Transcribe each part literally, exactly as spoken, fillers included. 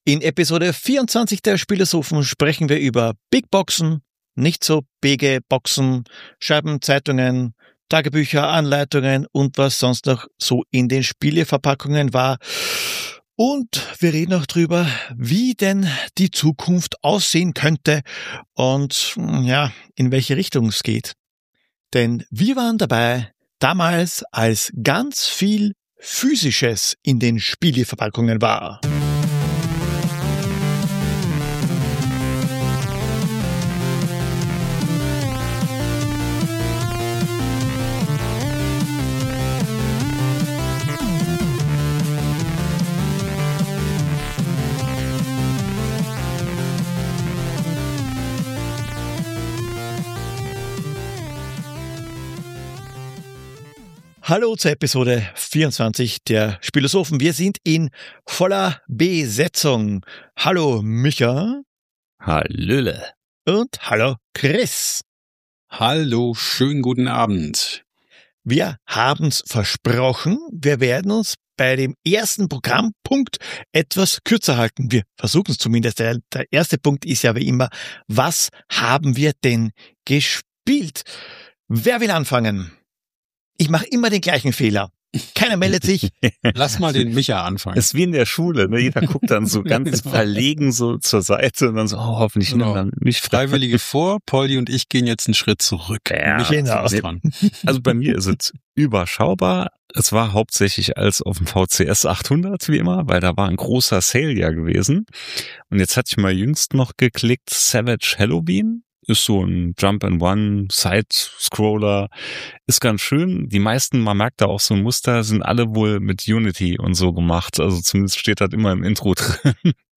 In Episode vierundzwanzig der Spielosophen sprechen wir über Big Boxen, nicht so bige Boxen, Scheiben, Zeitungen, Tagebücher, Anleitungen und was sonst noch so in den Spieleverpackungen war. Und wir reden auch drüber, wie denn die Zukunft aussehen könnte und ja, in welche Richtung es geht. Denn wir waren dabei damals, als ganz viel Physisches in den Spieleverpackungen war. Hallo zur Episode vierundzwanzig der Spielosophen. Wir sind in voller Besetzung. Hallo Micha. Hallöle. Und hallo Chris. Hallo, schönen guten Abend. Wir haben's versprochen, wir werden uns bei dem ersten Programmpunkt etwas kürzer halten. Wir versuchen es zumindest. Der, der erste Punkt ist ja wie immer, was haben wir denn gespielt? Wer will anfangen? Ich mache immer den gleichen Fehler. Keiner meldet sich. Lass mal den Micha anfangen. Das ist wie in der Schule, ne? Jeder guckt dann so ganz verlegen so zur Seite und dann so, oh, hoffentlich genau. nimmt dann mich Freiwillige vor, Polly und ich gehen jetzt einen Schritt zurück. Ja, Micha genau. ist dran. Also bei mir ist es überschaubar. Es war hauptsächlich als auf dem V C S achthundert, wie immer, weil da war ein großer Sale ja gewesen. Und jetzt hatte ich mal jüngst noch geklickt, Savage Halloween. Ist so ein Jump-and-One, Side-Scroller, ist ganz schön. Die meisten, man merkt da auch so ein Muster, sind alle wohl mit Unity und so gemacht. Also zumindest steht das immer im Intro drin.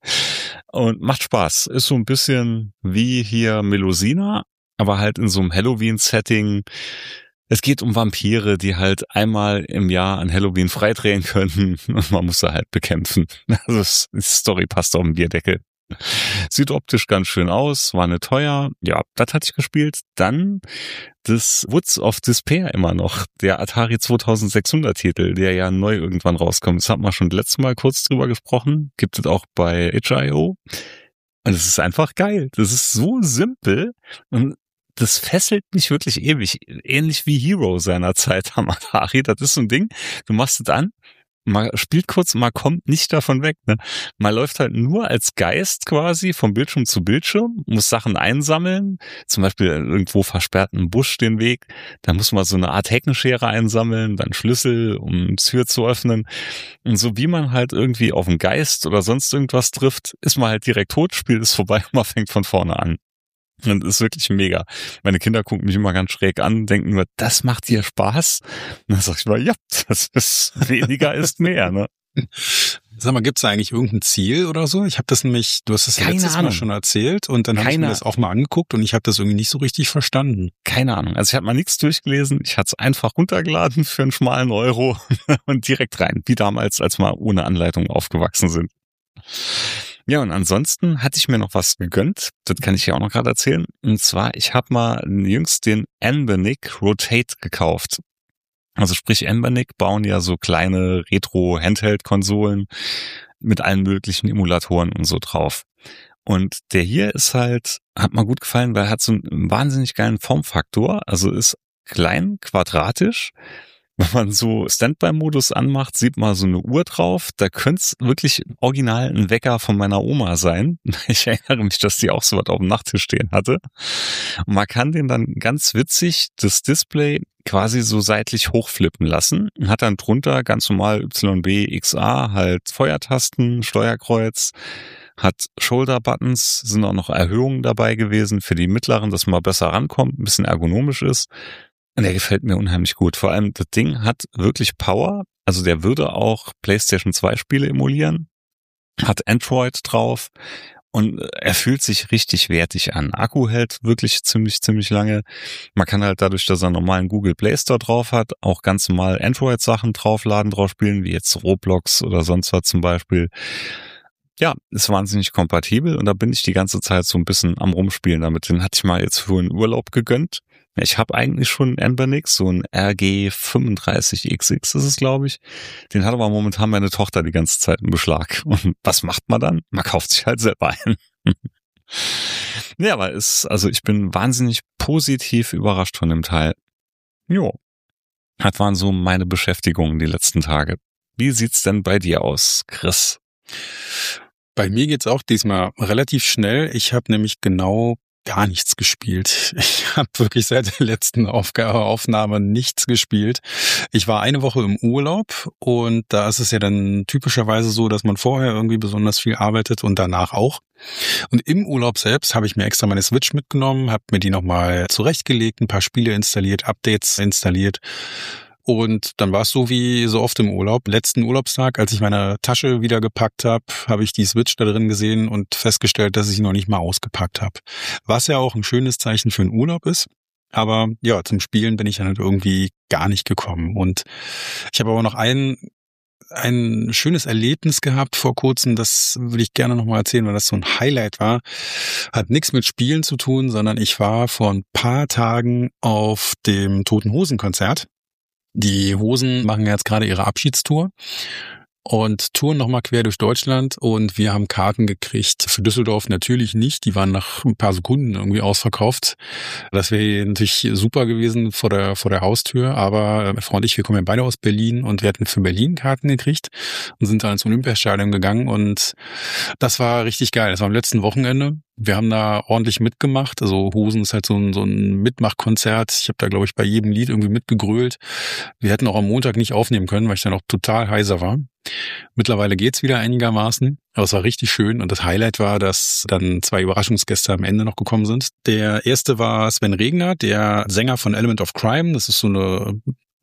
Und macht Spaß. Ist so ein bisschen wie hier Melusina, aber halt in so einem Halloween-Setting. Es geht um Vampire, die halt einmal im Jahr an Halloween freidrehen können und man muss sie halt bekämpfen. Also die Story passt auf den Bierdeckel. Sieht optisch ganz schön aus, war nicht teuer. Ja, das hatte ich gespielt. Dann das Woods of Despair immer noch, der Atari zweitausendsechshundert Titel, der ja neu irgendwann rauskommt. Das hat man schon letztes Mal kurz drüber gesprochen. Gibt es auch bei itch punkt i o. Und es ist einfach geil. Das ist so simpel und das fesselt mich wirklich ewig. Ähnlich wie Hero seiner Zeit am Atari. Das ist so ein Ding, du machst es an, man spielt kurz, man kommt nicht davon weg. Ne? Man läuft halt nur als Geist quasi vom Bildschirm zu Bildschirm, muss Sachen einsammeln, zum Beispiel irgendwo versperrt ein Busch den Weg, da muss man so eine Art Heckenschere einsammeln, dann Schlüssel, um Tür zu öffnen. Und so wie man halt irgendwie auf einen Geist oder sonst irgendwas trifft, ist man halt direkt tot, Spiel ist vorbei und man fängt von vorne an. Und das ist wirklich mega. Meine Kinder gucken mich immer ganz schräg an, denken nur, das macht dir Spaß? Und dann sag ich mal, ja, das ist weniger ist mehr, ne? Sag mal, gibt's da eigentlich irgendein Ziel oder so? Ich habe das nämlich, du hast das ja Keine letztes Ahnung. Mal schon erzählt und dann habe ich mir das auch mal angeguckt und ich habe das irgendwie nicht so richtig verstanden. Keine Ahnung. Also ich habe mal nichts durchgelesen. Ich hatte es einfach runtergeladen für einen schmalen Euro und direkt rein, wie damals, als wir ohne Anleitung aufgewachsen sind. Ja, und ansonsten hatte ich mir noch was gegönnt. Das kann ich ja auch noch gerade erzählen. Und zwar, ich habe mal jüngst den Anbernic Rotate gekauft. Also sprich, Anbernic bauen ja so kleine Retro-Handheld-Konsolen mit allen möglichen Emulatoren und so drauf. Und der hier ist halt, hat mir gut gefallen, weil er hat so einen wahnsinnig geilen Formfaktor. Also ist klein, quadratisch. Wenn man so Standby-Modus anmacht, sieht man so eine Uhr drauf. Da könnte es wirklich original ein Wecker von meiner Oma sein. Ich erinnere mich, dass die auch so was auf dem Nachttisch stehen hatte. Und man kann den dann ganz witzig, das Display quasi so seitlich hochflippen lassen. Und hat dann drunter ganz normal Y B X A, halt Feuertasten, Steuerkreuz, hat Shoulder-Buttons, sind auch noch Erhöhungen dabei gewesen für die mittleren, dass man besser rankommt, ein bisschen ergonomisch ist. Und der gefällt mir unheimlich gut. Vor allem, das Ding hat wirklich Power. Also der würde auch PlayStation zwei Spiele emulieren. Hat Android drauf. Und er fühlt sich richtig wertig an. Akku hält wirklich ziemlich, ziemlich lange. Man kann halt dadurch, dass er einen normalen Google Play Store drauf hat, auch ganz normal Android-Sachen draufladen, drauf spielen, wie jetzt Roblox oder sonst was zum Beispiel. Ja, ist wahnsinnig kompatibel und da bin ich die ganze Zeit so ein bisschen am Rumspielen damit. Den hatte ich mal jetzt für einen Urlaub gegönnt. Ich habe eigentlich schon einen Amber Nix, so ein R G fünfunddreißig X X ist es, glaube ich. Den hat aber momentan meine Tochter die ganze Zeit im Beschlag. Und was macht man dann? Man kauft sich halt selber ein. Ja, aber ist, also ich bin wahnsinnig positiv überrascht von dem Teil. Jo. Das waren so meine Beschäftigungen die letzten Tage. Wie sieht's denn bei dir aus, Chris? Bei mir geht's auch diesmal relativ schnell. Ich habe nämlich genau gar nichts gespielt. Ich habe wirklich seit der letzten Aufgabe, Aufnahme nichts gespielt. Ich war eine Woche im Urlaub und da ist es ja dann typischerweise so, dass man vorher irgendwie besonders viel arbeitet und danach auch. Und im Urlaub selbst habe ich mir extra meine Switch mitgenommen, habe mir die nochmal zurechtgelegt, ein paar Spiele installiert, Updates installiert. Und dann war es so wie so oft im Urlaub. Letzten Urlaubstag, als ich meine Tasche wieder gepackt habe, habe ich die Switch da drin gesehen und festgestellt, dass ich sie noch nicht mal ausgepackt habe. Was ja auch ein schönes Zeichen für einen Urlaub ist. Aber ja, zum Spielen bin ich dann halt irgendwie gar nicht gekommen. Und ich habe aber noch ein, ein schönes Erlebnis gehabt vor kurzem. Das würde ich gerne nochmal erzählen, weil das so ein Highlight war. Hat nichts mit Spielen zu tun, sondern ich war vor ein paar Tagen auf dem Toten Hosen Konzert. Die Hosen machen jetzt gerade ihre Abschiedstour und touren nochmal quer durch Deutschland und wir haben Karten gekriegt. Für Düsseldorf natürlich nicht, die waren nach ein paar Sekunden irgendwie ausverkauft. Das wäre natürlich super gewesen vor der vor der Haustür, aber meine Frau und ich, wir kommen ja beide aus Berlin und wir hatten für Berlin Karten gekriegt und sind dann ins Olympiastadion gegangen und das war richtig geil. Das war am letzten Wochenende. Wir haben da ordentlich mitgemacht. Also Hosen ist halt so ein, so ein Mitmachkonzert. Ich habe da, glaube ich, bei jedem Lied irgendwie mitgegrölt. Wir hätten auch am Montag nicht aufnehmen können, weil ich dann auch total heiser war. Mittlerweile geht's wieder einigermaßen, aber es war richtig schön. Und das Highlight war, dass dann zwei Überraschungsgäste am Ende noch gekommen sind. Der erste war Sven Regner, der Sänger von Element of Crime. Das ist so eine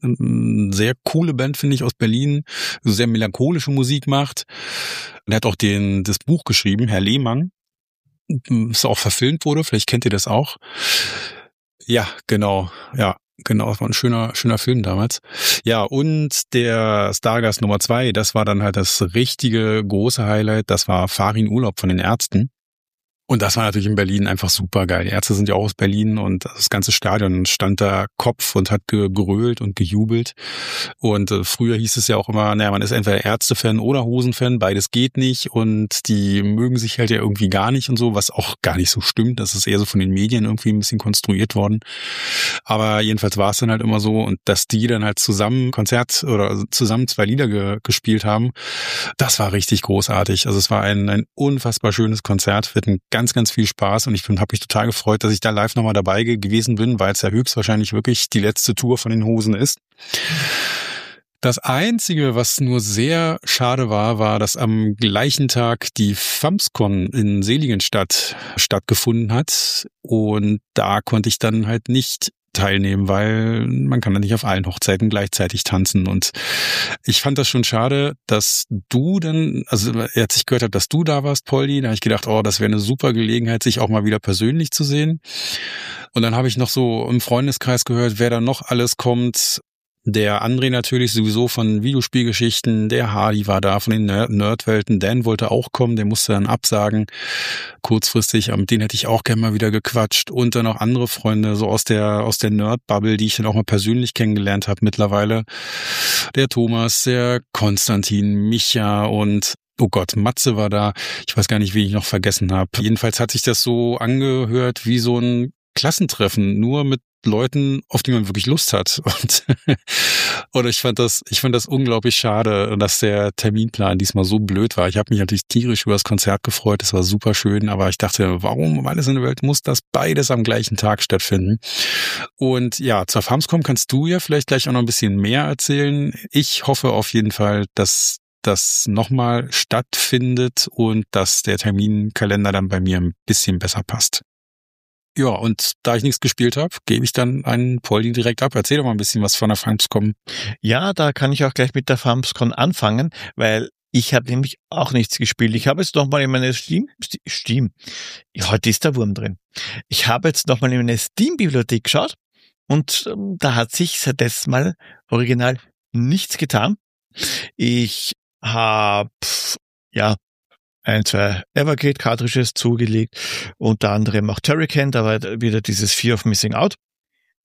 sehr coole Band, finde ich, aus Berlin, so sehr melancholische Musik macht. Und er hat auch den, das Buch geschrieben, Herr Lehmann, das auch verfilmt wurde. Vielleicht kennt ihr das auch. Ja, genau. Ja, genau. Das war ein schöner, schöner Film damals. Ja, und der Stargast Nummer zwei, das war dann halt das richtige große Highlight. Das war Farin Urlaub von den Ärzten. Und das war natürlich in Berlin einfach super geil. Die Ärzte sind ja auch aus Berlin und das ganze Stadion stand da Kopf und hat gegrölt und gejubelt. Und äh, früher hieß es ja auch immer, naja, man ist entweder Ärzte-Fan oder Hosen-Fan, beides geht nicht und die mögen sich halt ja irgendwie gar nicht und so, was auch gar nicht so stimmt. Das ist eher so von den Medien irgendwie ein bisschen konstruiert worden. Aber jedenfalls war es dann halt immer so und dass die dann halt zusammen Konzert oder zusammen zwei Lieder ge- gespielt haben, das war richtig großartig. Also es war ein, ein unfassbar schönes Konzert, wird ein ganz, ganz viel Spaß und ich habe mich total gefreut, dass ich da live nochmal dabei gewesen bin, weil es ja höchstwahrscheinlich wirklich die letzte Tour von den Hosen ist. Das Einzige, was nur sehr schade war, war, dass am gleichen Tag die FAMSCON in Seligenstadt stattgefunden hat und da konnte ich dann halt nicht teilnehmen, weil man kann ja nicht auf allen Hochzeiten gleichzeitig tanzen und ich fand das schon schade, dass du dann, also als ich gehört habe, dass du da warst, Polly, da habe ich gedacht, oh, das wäre eine super Gelegenheit, sich auch mal wieder persönlich zu sehen und dann habe ich noch so im Freundeskreis gehört, wer da noch alles kommt. Der André natürlich sowieso von Videospielgeschichten, der Hardy war da von den Nerdwelten, Dan wollte auch kommen, der musste dann absagen, kurzfristig, mit denen hätte ich auch gerne mal wieder gequatscht und dann noch andere Freunde, so aus der aus der Nerd-Bubble, die ich dann auch mal persönlich kennengelernt habe mittlerweile, der Thomas, der Konstantin, Micha und oh Gott, Matze war da, ich weiß gar nicht, wen ich noch vergessen habe. Jedenfalls hat sich das so angehört wie so ein Klassentreffen, nur mit Leuten, auf die man wirklich Lust hat. Und, und ich fand das, ich fand das unglaublich schade, dass der Terminplan diesmal so blöd war. Ich habe mich natürlich tierisch über das Konzert gefreut, es war super schön, aber ich dachte, warum um alles in der Welt muss das beides am gleichen Tag stattfinden? Und ja, zur FAMSCOM kannst du ja vielleicht gleich auch noch ein bisschen mehr erzählen. Ich hoffe auf jeden Fall, dass das nochmal stattfindet und dass der Terminkalender dann bei mir ein bisschen besser passt. Ja, und da ich nichts gespielt habe, gebe ich dann einen Polly direkt ab. Erzähl doch mal ein bisschen was von der FAMSCOM. Ja, da kann ich auch gleich mit der FAMSCOM anfangen, weil ich habe nämlich auch nichts gespielt. Ich habe jetzt nochmal in meine Steam, Steam, ja, heute ist der Wurm drin. Ich habe jetzt nochmal in meine Steam-Bibliothek geschaut und ähm, da hat sich seit letztem Mal original nichts getan. Ich habe, ja, ein, zwei Evergate-Cartridges zugelegt, unter anderem auch Turrican, da war wieder dieses Fear of Missing Out.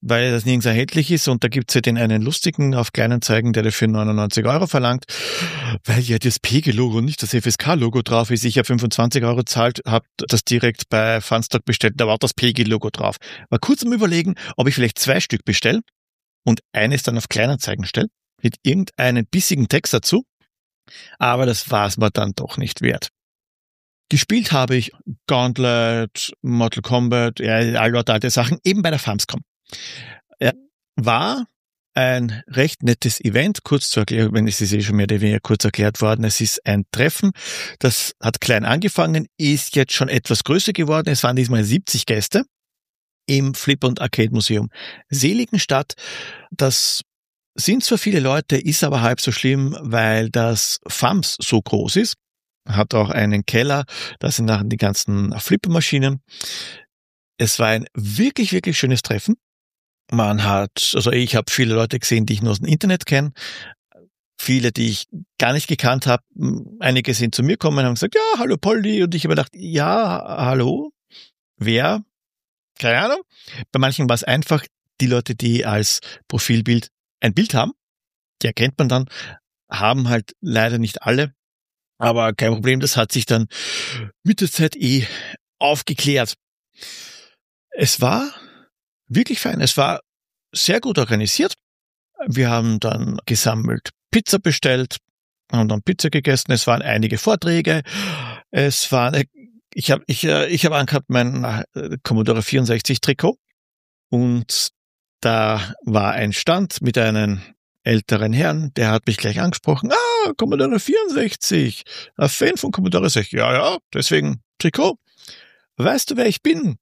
weil das nirgends erhältlich ist und da gibt's ja den einen lustigen auf Kleinanzeigen, der dafür neunundneunzig Euro verlangt, weil ja das P G-Logo, nicht das F S K-Logo drauf ist. Ich habe fünfundzwanzig Euro gezahlt, habe das direkt bei Funstock bestellt, da war das P G-Logo drauf. War kurz am Überlegen, ob ich vielleicht zwei Stück bestelle und eines dann auf Kleinanzeigen stelle, mit irgendeinem bissigen Text dazu, aber das war's mir dann doch nicht wert. Gespielt habe ich Gauntlet, Mortal Kombat, ja, all dort alte Sachen, eben bei der Famscom. Ja, war ein recht nettes Event, kurz zu erklären, wenn es ist eh schon mehr oder weniger kurz erklärt worden. Es ist ein Treffen, das hat klein angefangen, ist jetzt schon etwas größer geworden. Es waren diesmal siebzig Gäste im Flip- und Arcade-Museum Seligenstadt. Das sind zwar viele Leute, ist aber halb so schlimm, weil das Fams so groß ist. Hat auch einen Keller, da sind nachher die ganzen Flippermaschinen. Es war ein wirklich, wirklich schönes Treffen. Man hat, also ich habe viele Leute gesehen, die ich nur aus dem Internet kenne. Viele, die ich gar nicht gekannt habe. Einige sind zu mir gekommen und haben gesagt, ja, hallo Polly. Und ich habe gedacht, ja, hallo, wer? Keine Ahnung. Bei manchen war es einfach, die Leute, die als Profilbild ein Bild haben, die erkennt man dann, haben halt leider nicht alle. Aber kein Problem, das hat sich dann mit der Zeit eh aufgeklärt. Es war wirklich fein. Es war sehr gut organisiert. Wir haben dann gesammelt Pizza bestellt, haben dann Pizza gegessen. Es waren einige Vorträge. Es waren, ich habe ich, ich hab angehabt mein Commodore vierundsechzig Trikot und da war ein Stand mit einem älteren Herrn, der hat mich gleich angesprochen. Ah, Commodore vierundsechzig, ein Fan von Commodore sechzig. Ja, ja, deswegen Trikot. Weißt du, wer ich bin?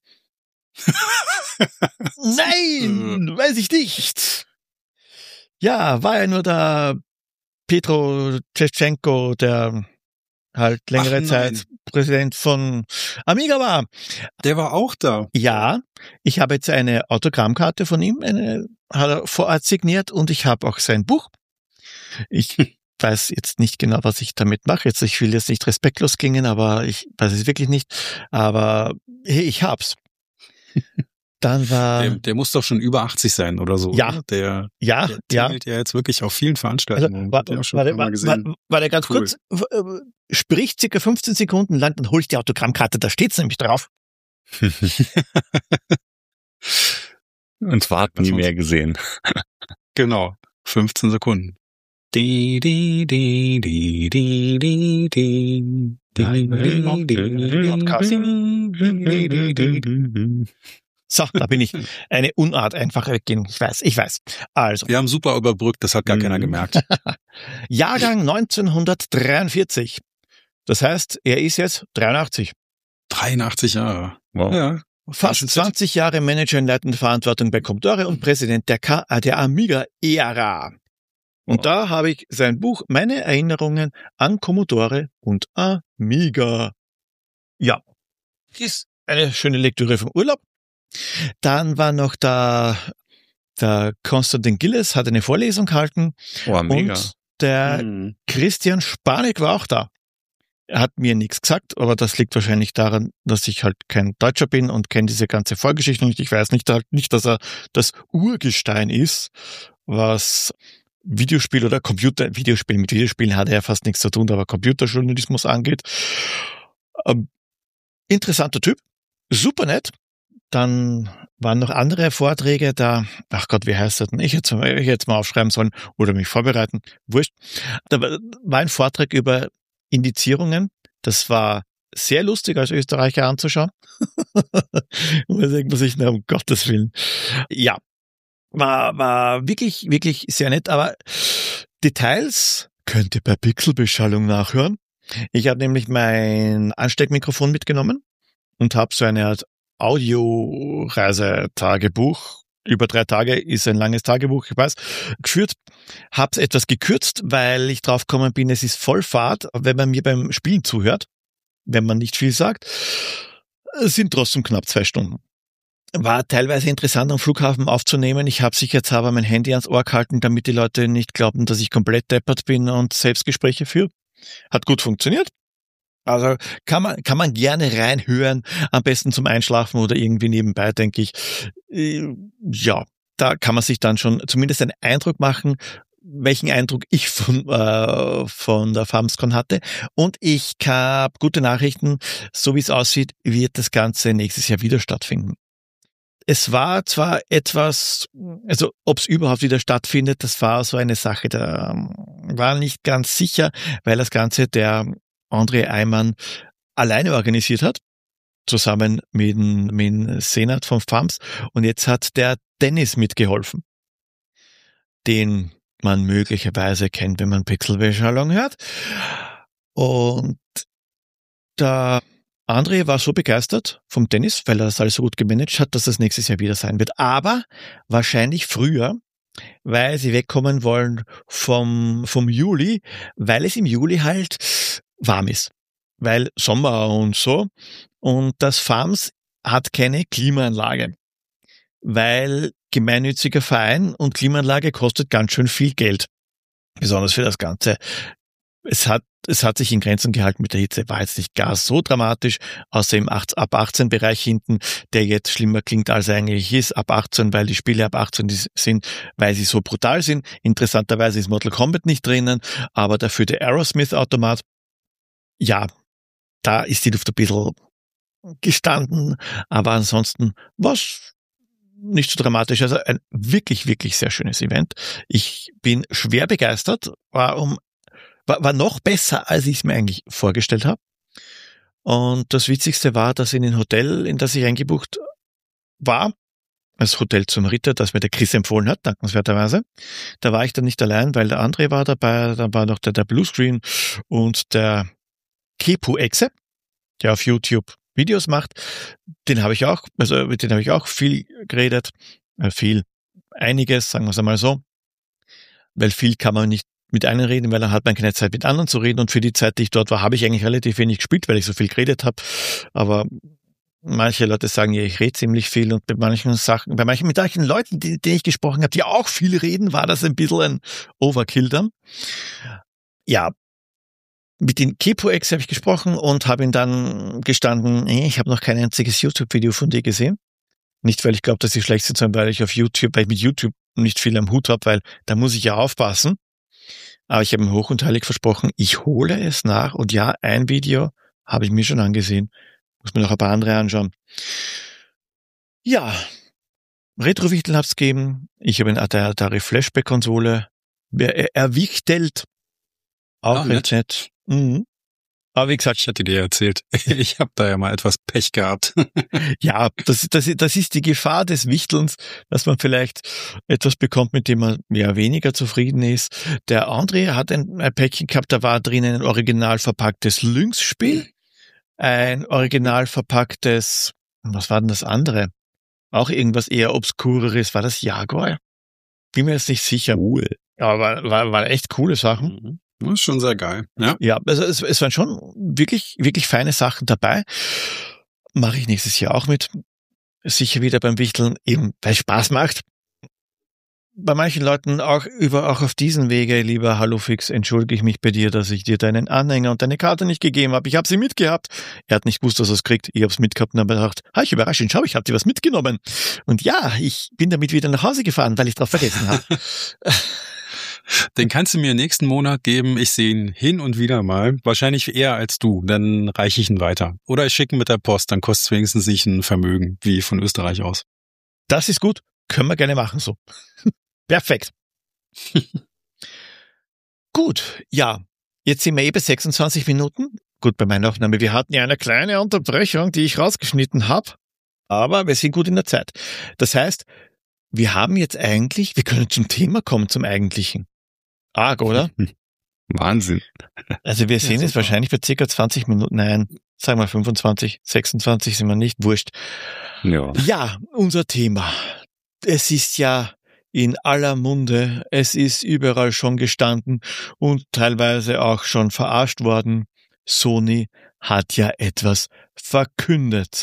Nein, weiß ich nicht. Ja, war ja nur der Petro Tschetschenko, der halt längere Zeit Präsident von Amiga war. Der war auch da. Ja, ich habe jetzt eine Autogrammkarte von ihm, eine hat er vor Ort signiert und ich habe auch sein Buch. Ich weiß jetzt nicht genau, was ich damit mache. Jetzt, ich will jetzt nicht respektlos klingen, aber ich weiß es wirklich nicht. Aber hey, ich hab's. Dann war der, der muss doch schon über achtzig sein oder so. Ja, oder? der ja, der ja. tingelt ja jetzt wirklich auf vielen Veranstaltungen. Also, war, ja schon war, mal gesehen. war, war der ganz Cool. kurz, äh, spricht circa fünfzehn Sekunden lang, dann hol ich die Autogrammkarte, da steht's nämlich drauf. Und Wart nie mehr gesehen. Genau, fünfzehn Sekunden. Di, di, di, di, di, di, di. So, da bin ich. Eine Unart einfach weggehen. Ich weiß, ich weiß. Also. Wir haben super überbrückt, das hat gar Mhm. keiner gemerkt. Jahrgang neunzehnhundertdreiundvierzig. Das heißt, er ist jetzt dreiundachtzig. dreiundachtzig Jahre. Wow. Ja. Fast zwanzig Jahre Manager in leitender Verantwortung bei Commodore und Präsident der, K der Amiga-Ära. Und da habe ich sein Buch Meine Erinnerungen an Commodore und Amiga. Ja, ist eine schöne Lektüre vom Urlaub. Dann war noch da der Konstantin Gilles, hat eine Vorlesung gehalten. Oh, mega. Und der Mhm. Christian Spanik war auch da. Er hat mir nichts gesagt, aber das liegt wahrscheinlich daran, dass ich halt kein Deutscher bin und kenne diese ganze Vorgeschichte nicht. Ich weiß nicht, halt nicht, dass er das Urgestein ist, was Videospiel oder Computer, Videospiel mit Videospielen hat er ja fast nichts zu tun, aber Computerjournalismus angeht. Ähm, interessanter Typ, super nett. Dann waren noch andere Vorträge da. Ach Gott, wie heißt das denn? Ich hätte ich jetzt mal aufschreiben sollen oder mich vorbereiten. Wurscht. Da war ein Vortrag über Indizierungen. Das war sehr lustig als Österreicher anzuschauen. Und da denkt man sich, na, um Gottes Willen. Ja, war, war wirklich, wirklich sehr nett. Aber Details könnt ihr bei Pixelbeschallung nachhören. Ich habe nämlich mein Ansteckmikrofon mitgenommen und habe so eine Art Audioreisetagebuch, über drei Tage ist ein langes Tagebuch, ich weiß, geführt, hab's etwas gekürzt, weil ich drauf gekommen bin, es ist Vollfahrt, wenn man mir beim Spielen zuhört, wenn man nicht viel sagt, es sind trotzdem knapp zwei Stunden. War teilweise interessant, am Flughafen aufzunehmen. Ich habe sicherheitshalber mein Handy ans Ohr gehalten, damit die Leute nicht glauben, dass ich komplett deppert bin und Selbstgespräche führe. Hat gut funktioniert. Also kann man kann man gerne reinhören, am besten zum Einschlafen oder irgendwie nebenbei, denke ich. Ja, da kann man sich dann schon zumindest einen Eindruck machen, welchen Eindruck ich von, äh, von der FarmsCon hatte. Und ich habe gute Nachrichten. So wie es aussieht, wird das Ganze nächstes Jahr wieder stattfinden. Es war zwar etwas, also ob es überhaupt wieder stattfindet, das war so eine Sache, da war nicht ganz sicher, weil das Ganze der André Eimann alleine organisiert hat, zusammen mit, mit dem Senat von Farms. Und jetzt hat der Dennis mitgeholfen, den man möglicherweise kennt, wenn man Pixelbeschallung hört. Und der André war so begeistert vom Dennis, weil er das alles so gut gemanagt hat, dass das nächstes Jahr wieder sein wird. Aber wahrscheinlich früher, weil sie wegkommen wollen vom, vom Juli, weil es im Juli halt warm ist. Weil Sommer und so. Und das Farms hat keine Klimaanlage. Weil gemeinnütziger Verein und Klimaanlage kostet ganz schön viel Geld. Besonders für das Ganze. Es hat, es hat sich in Grenzen gehalten mit der Hitze, war jetzt nicht gar so dramatisch, außer im ab achtzehn Bereich hinten, der jetzt schlimmer klingt, als er eigentlich ist, ab achtzehn, weil die Spiele ab achtzehn sind, weil sie so brutal sind. Interessanterweise ist Mortal Kombat nicht drinnen, aber dafür der Aerosmith-Automat. Ja, da ist die Luft ein bisschen gestanden, aber ansonsten was nicht so dramatisch. Also ein wirklich, wirklich sehr schönes Event. Ich bin schwer begeistert, war um War, war noch besser, als ich es mir eigentlich vorgestellt habe. Und das Witzigste war, dass in ein Hotel, in das ich eingebucht war, das Hotel zum Ritter, das mir der Chris empfohlen hat, dankenswerterweise, da war ich dann nicht allein, weil der André war dabei, dann war noch der, der Bluescreen und der Kepu-Exe, der auf YouTube Videos macht. Den habe ich auch, also mit denen habe ich auch viel geredet, viel, einiges, sagen wir es einmal so, weil viel kann man nicht mit einem reden, weil dann hat man keine Zeit mit anderen zu reden und für die Zeit, die ich dort war, habe ich eigentlich relativ wenig gespielt, weil ich so viel geredet habe, aber manche Leute sagen ja, ich rede ziemlich viel und bei manchen Sachen, bei manchen, mit manchen Leuten, die, die ich gesprochen habe, die auch viel reden, war das ein bisschen ein Overkill dann. Ja, mit den Kepo-Ex habe ich gesprochen und habe ihn dann gestanden, ich habe noch kein einziges YouTube-Video von dir gesehen. Nicht, weil ich glaube, dass sie schlecht sind, sondern weil ich auf YouTube, weil ich mit YouTube nicht viel am Hut habe, weil da muss ich ja aufpassen. Aber ich habe ihm hoch und heilig versprochen, ich hole es nach. Und ja, ein Video habe ich mir schon angesehen. Muss mir noch ein paar andere anschauen. Ja, Retrowichteln hat's gegeben. Ich habe eine Atari Flashback-Konsole erwichtelt. Auch recht nett. Mhm. Aber wie gesagt, ich hatte dir erzählt, ich habe da ja mal etwas Pech gehabt. Ja, das, das, das ist die Gefahr des Wichtelns, dass man vielleicht etwas bekommt, mit dem man ja weniger zufrieden ist. Der André hat ein, ein Päckchen gehabt, da war drinnen ein original verpacktes Lynx-Spiel, ein original verpacktes, was war denn das andere? Auch irgendwas eher Obskureres, war das Jaguar? Bin mir jetzt nicht sicher. Cool. Ja, war, war, war echt coole Sachen. Mhm. Das ist schon sehr geil. Ja, ja, also es, es waren schon wirklich, wirklich feine Sachen dabei. Mache ich nächstes Jahr auch mit. Sicher wieder beim Wichteln, eben weil es Spaß macht. Bei manchen Leuten auch über auch auf diesen Wege, lieber Hallofix, entschuldige ich mich bei dir, dass ich dir deinen Anhänger und deine Karte nicht gegeben habe. Ich habe sie mitgehabt. Er hat nicht gewusst, dass er es kriegt. Ich habe es mitgehabt und habe gedacht, ha, ich überrasche ihn, schau, ich habe dir was mitgenommen. Und ja, ich bin damit wieder nach Hause gefahren, weil ich drauf vergessen habe. Den kannst du mir nächsten Monat geben. Ich sehe ihn hin und wieder mal. Wahrscheinlich eher als du. Dann reiche ich ihn weiter. Oder ich schicke ihn mit der Post. Dann kostet es wenigstens nicht ein Vermögen, wie von Österreich aus. Das ist gut. Können wir gerne machen so. Perfekt. Gut, ja. Jetzt sind wir eben sechsundzwanzig Minuten. Gut, bei meiner Aufnahme. Wir hatten ja eine kleine Unterbrechung, die ich rausgeschnitten habe. Aber wir sind gut in der Zeit. Das heißt, wir haben jetzt eigentlich, wir können zum Thema kommen, zum Eigentlichen. Arg, oder? Wahnsinn. Also wir sehen ja, es wahrscheinlich bei circa zwanzig Minuten, nein, sagen wir fünfundzwanzig, sechsundzwanzig sind wir nicht, wurscht. Ja. Ja, unser Thema. Es ist ja in aller Munde, es ist überall schon gestanden und teilweise auch schon verarscht worden. Sony hat ja etwas verkündet.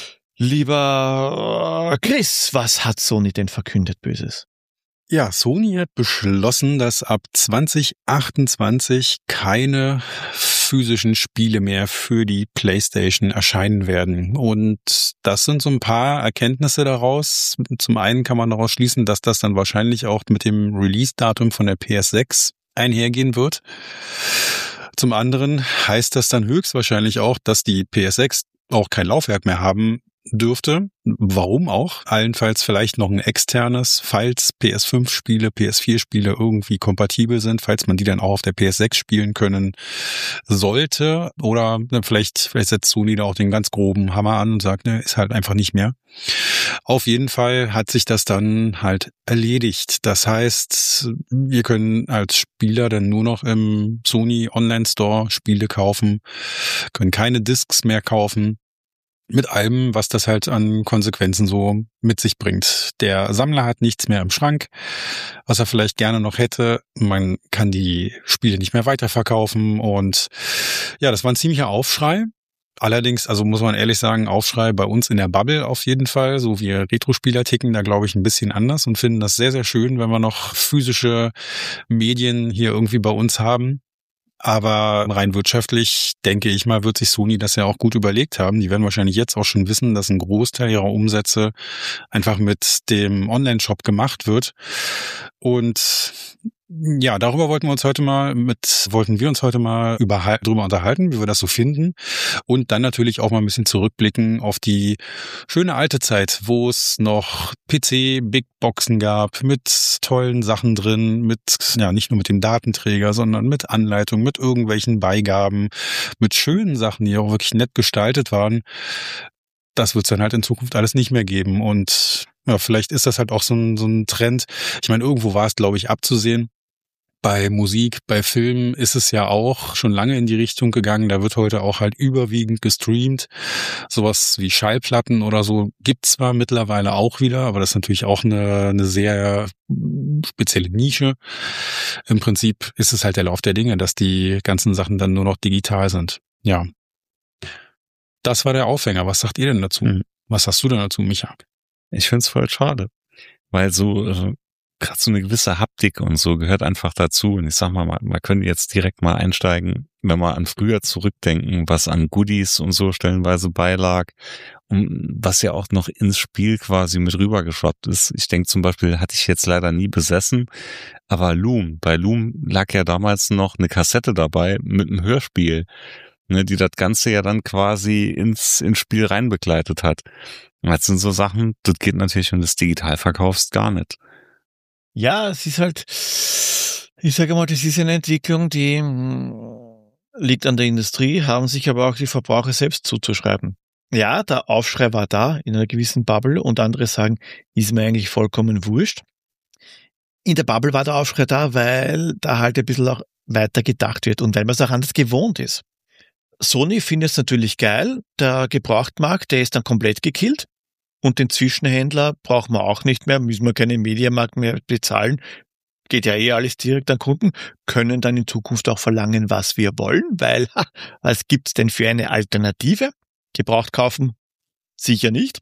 Lieber Chris, was hat Sony denn verkündet Böses? Ja, Sony hat beschlossen, dass ab zwanzig achtundzwanzig keine physischen Spiele mehr für die PlayStation erscheinen werden. Und das sind so ein paar Erkenntnisse daraus. Zum einen kann man daraus schließen, dass das dann wahrscheinlich auch mit dem Release-Datum von der P S sechs einhergehen wird. Zum anderen heißt das dann höchstwahrscheinlich auch, dass die P S sechs auch kein Laufwerk mehr haben dürfte. Warum auch? Allenfalls vielleicht noch ein externes, falls P S fünf Spiele, P S vier Spiele irgendwie kompatibel sind, falls man die dann auch auf der P S sechs spielen können sollte. Oder vielleicht, vielleicht setzt Sony da auch den ganz groben Hammer an und sagt, ne, ist halt einfach nicht mehr. Auf jeden Fall hat sich das dann halt erledigt. Das heißt, wir können als Spieler dann nur noch im Sony Online Store Spiele kaufen, können keine Discs mehr kaufen. Mit allem, was das halt an Konsequenzen so mit sich bringt. Der Sammler hat nichts mehr im Schrank, was er vielleicht gerne noch hätte. Man kann die Spiele nicht mehr weiterverkaufen und ja, das war ein ziemlicher Aufschrei. Allerdings, also muss man ehrlich sagen, Aufschrei bei uns in der Bubble auf jeden Fall. So wir Retro-Spieler ticken da, glaube ich, ein bisschen anders und finden das sehr, sehr schön, wenn wir noch physische Medien hier irgendwie bei uns haben. Aber rein wirtschaftlich, denke ich mal, wird sich Sony das ja auch gut überlegt haben. Die werden wahrscheinlich jetzt auch schon wissen, dass ein Großteil ihrer Umsätze einfach mit dem Online-Shop gemacht wird. Und ja, darüber wollten wir uns heute mal mit, wollten wir uns heute mal über, drüber unterhalten, wie wir das so finden. Und dann natürlich auch mal ein bisschen zurückblicken auf die schöne alte Zeit, wo es noch P C-Big Boxen gab, mit tollen Sachen drin, mit, ja, nicht nur mit dem Datenträger, sondern mit Anleitung, mit irgendwelchen Beigaben, mit schönen Sachen, die auch wirklich nett gestaltet waren. Das wird es dann halt in Zukunft alles nicht mehr geben. Und ja, vielleicht ist das halt auch so ein, so ein Trend. Ich meine, irgendwo war es, glaube ich, abzusehen. Bei Musik, bei Filmen ist es ja auch schon lange in die Richtung gegangen. Da wird heute auch halt überwiegend gestreamt. Sowas wie Schallplatten oder so gibt's zwar mittlerweile auch wieder, aber das ist natürlich auch eine, eine sehr spezielle Nische. Im Prinzip ist es halt der Lauf der Dinge, dass die ganzen Sachen dann nur noch digital sind. Ja. Das war der Aufhänger. Was sagt ihr denn dazu? Mhm. Was sagst du denn dazu, Micha? Ich find's voll schade, weil so äh, gerade so eine gewisse Haptik und so gehört einfach dazu. Und ich sag mal, man können jetzt direkt mal einsteigen, wenn wir an früher zurückdenken, was an Goodies und so stellenweise beilag und was ja auch noch ins Spiel quasi mit rübergeschwappt ist. Ich denke zum Beispiel, hatte ich jetzt leider nie besessen, aber Loom, bei Loom lag ja damals noch eine Kassette dabei mit einem Hörspiel, ne, die das Ganze ja dann quasi ins, ins Spiel reinbegleitet hat. Und das sind so Sachen, das geht natürlich, wenn du es digital verkaufst, gar nicht. Ja, es ist halt, ich sage mal, das ist eine Entwicklung, die liegt an der Industrie, haben sich aber auch die Verbraucher selbst zuzuschreiben. Ja, der Aufschrei war da in einer gewissen Bubble und andere sagen, ist mir eigentlich vollkommen wurscht. In der Bubble war der Aufschrei da, weil da halt ein bisschen auch weiter gedacht wird und weil man es auch anders gewohnt ist. Sony findet es natürlich geil, der Gebrauchtmarkt, der ist dann komplett gekillt. Und den Zwischenhändler brauchen wir auch nicht mehr, müssen wir keinen Mediamarkt mehr bezahlen. Geht ja eh alles direkt an Kunden, können dann in Zukunft auch verlangen, was wir wollen, weil ha, was gibt's denn für eine Alternative? Gebraucht kaufen? Sicher nicht.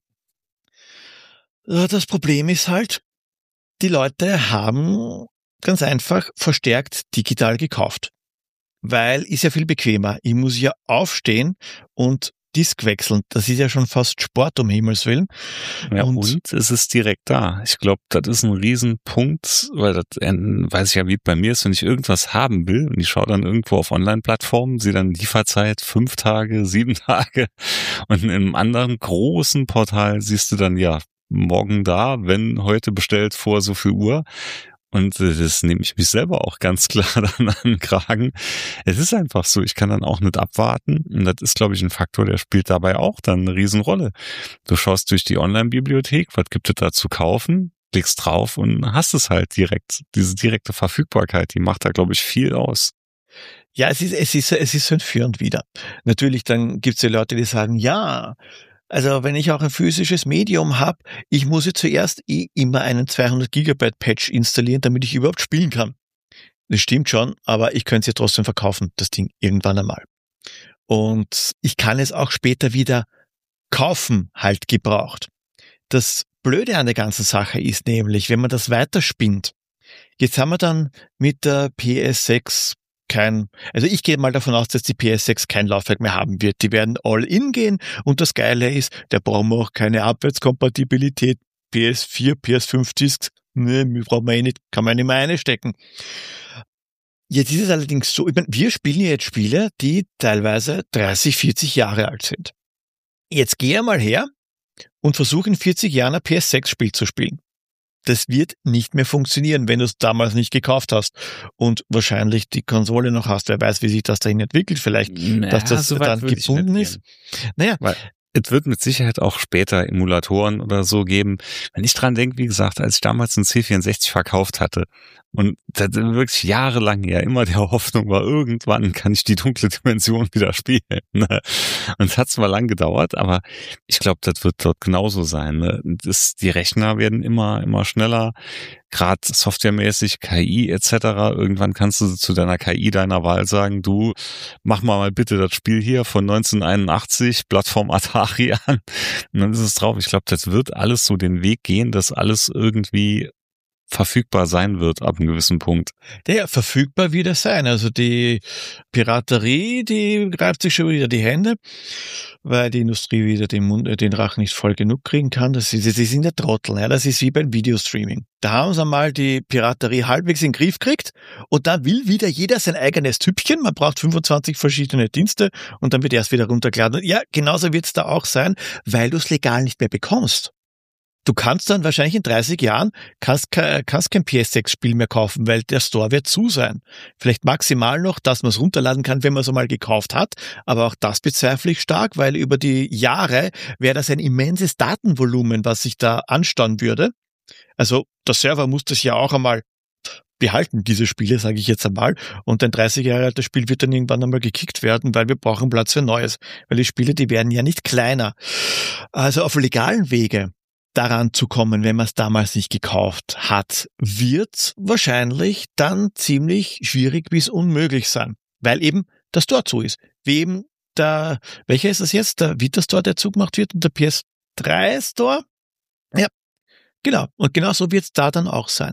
Das Problem ist halt, die Leute haben ganz einfach verstärkt digital gekauft. Weil ist ja viel bequemer. Ich muss ja aufstehen und Disk wechseln. Das ist ja schon fast Sport, um Himmels Willen. Ja, und, und es ist direkt da. Ich glaube, das ist ein Riesenpunkt, weil das äh, weiß ich ja, wie bei mir ist, wenn ich irgendwas haben will und ich schaue dann irgendwo auf Online-Plattformen, sehe dann Lieferzeit fünf Tage, sieben Tage und in einem anderen großen Portal siehst du dann, ja, morgen da, wenn heute bestellt vor so viel Uhr. Und das nehme ich mich selber auch ganz klar dann an den Kragen. Es ist einfach so, ich kann dann auch nicht abwarten. Und das ist, glaube ich, ein Faktor, der spielt dabei auch dann eine Riesenrolle. Du schaust durch die Online-Bibliothek, was gibt es da zu kaufen, klickst drauf und hast es halt direkt. Diese direkte Verfügbarkeit, die macht da, glaube ich, viel aus. Ja, es ist, es ist, es ist so entführend wieder. Natürlich, dann gibt es ja Leute, die sagen, ja, also wenn ich auch ein physisches Medium habe, ich muss ja zuerst eh immer einen zweihundert Gigabyte Patch installieren, damit ich überhaupt spielen kann. Das stimmt schon, aber ich könnte es ja trotzdem verkaufen, das Ding, irgendwann einmal. Und ich kann es auch später wieder kaufen, halt gebraucht. Das Blöde an der ganzen Sache ist nämlich, wenn man das weiterspinnt, jetzt haben wir dann mit der P S sechs kein, also ich gehe mal davon aus, dass die P S sechs kein Laufwerk mehr haben wird. Die werden all in gehen und das Geile ist, der braucht auch keine Abwärtskompatibilität. P S vier, P S fünf Discs, ne, braucht man eh nicht, kann man nicht mehr einstecken. Jetzt ist es allerdings so, ich meine, wir spielen ja jetzt Spiele, die teilweise dreißig, vierzig Jahre alt sind. Jetzt geh mal her und versuch in vierzig Jahren ein P S sechs Spiel zu spielen. Das wird nicht mehr funktionieren, wenn du es damals nicht gekauft hast und wahrscheinlich die Konsole noch hast. Wer weiß, wie sich das dahin entwickelt. Vielleicht, naja, dass das so dann gebunden ist. Naja. Weil es wird mit Sicherheit auch später Emulatoren oder so geben. Wenn ich dran denke, wie gesagt, als ich damals einen C vierundsechzig verkauft hatte und das wirklich jahrelang ja immer der Hoffnung war, irgendwann kann ich die dunkle Dimension wieder spielen. Ne? Und es hat zwar lang gedauert, aber ich glaube, das wird dort genauso sein. Ne? Das, die Rechner werden immer, immer schneller, gerade softwaremäßig, K I et cetera. Irgendwann kannst du zu deiner K I deiner Wahl sagen, du, mach mal mal bitte das Spiel hier von neunzehnhunderteinundachtzig, Plattform Atari an. Und dann ist es drauf. Ich glaube, das wird alles so den Weg gehen, dass alles irgendwie verfügbar sein wird ab einem gewissen Punkt. Ja, verfügbar wird es sein. Also die Piraterie, die greift sich schon wieder die Hände, weil die Industrie wieder den Mund, den Rachen nicht voll genug kriegen kann. Das ist, das sind ja Trottel. Ja. Das ist wie beim Videostreaming. Da haben sie mal die Piraterie halbwegs in den Griff gekriegt und dann will wieder jeder sein eigenes Tüpfchen. Man braucht fünfundzwanzig verschiedene Dienste und dann wird erst wieder runtergeladen. Ja, genauso wird es da auch sein, weil du es legal nicht mehr bekommst. Du kannst dann wahrscheinlich in dreißig Jahren kannst, kannst kein P S sechs Spiel mehr kaufen, weil der Store wird zu sein. Vielleicht maximal noch, dass man es runterladen kann, wenn man es einmal gekauft hat. Aber auch das bezweifle ich stark, weil über die Jahre wäre das ein immenses Datenvolumen, was sich da anstauen würde. Also der Server muss das ja auch einmal behalten, diese Spiele, sage ich jetzt einmal. Und ein dreißig Jahre altes Spiel wird dann irgendwann einmal gekickt werden, weil wir brauchen Platz für Neues. Weil die Spiele, die werden ja nicht kleiner. Also auf legalen Wege daran zu kommen, wenn man es damals nicht gekauft hat, wird wahrscheinlich dann ziemlich schwierig bis unmöglich sein, weil eben der Store zu ist. Wie eben der, welcher ist das jetzt? Der Vita Store, der zugemacht wird und der P S drei Store? Ja, genau. Und genau so wird es da dann auch sein.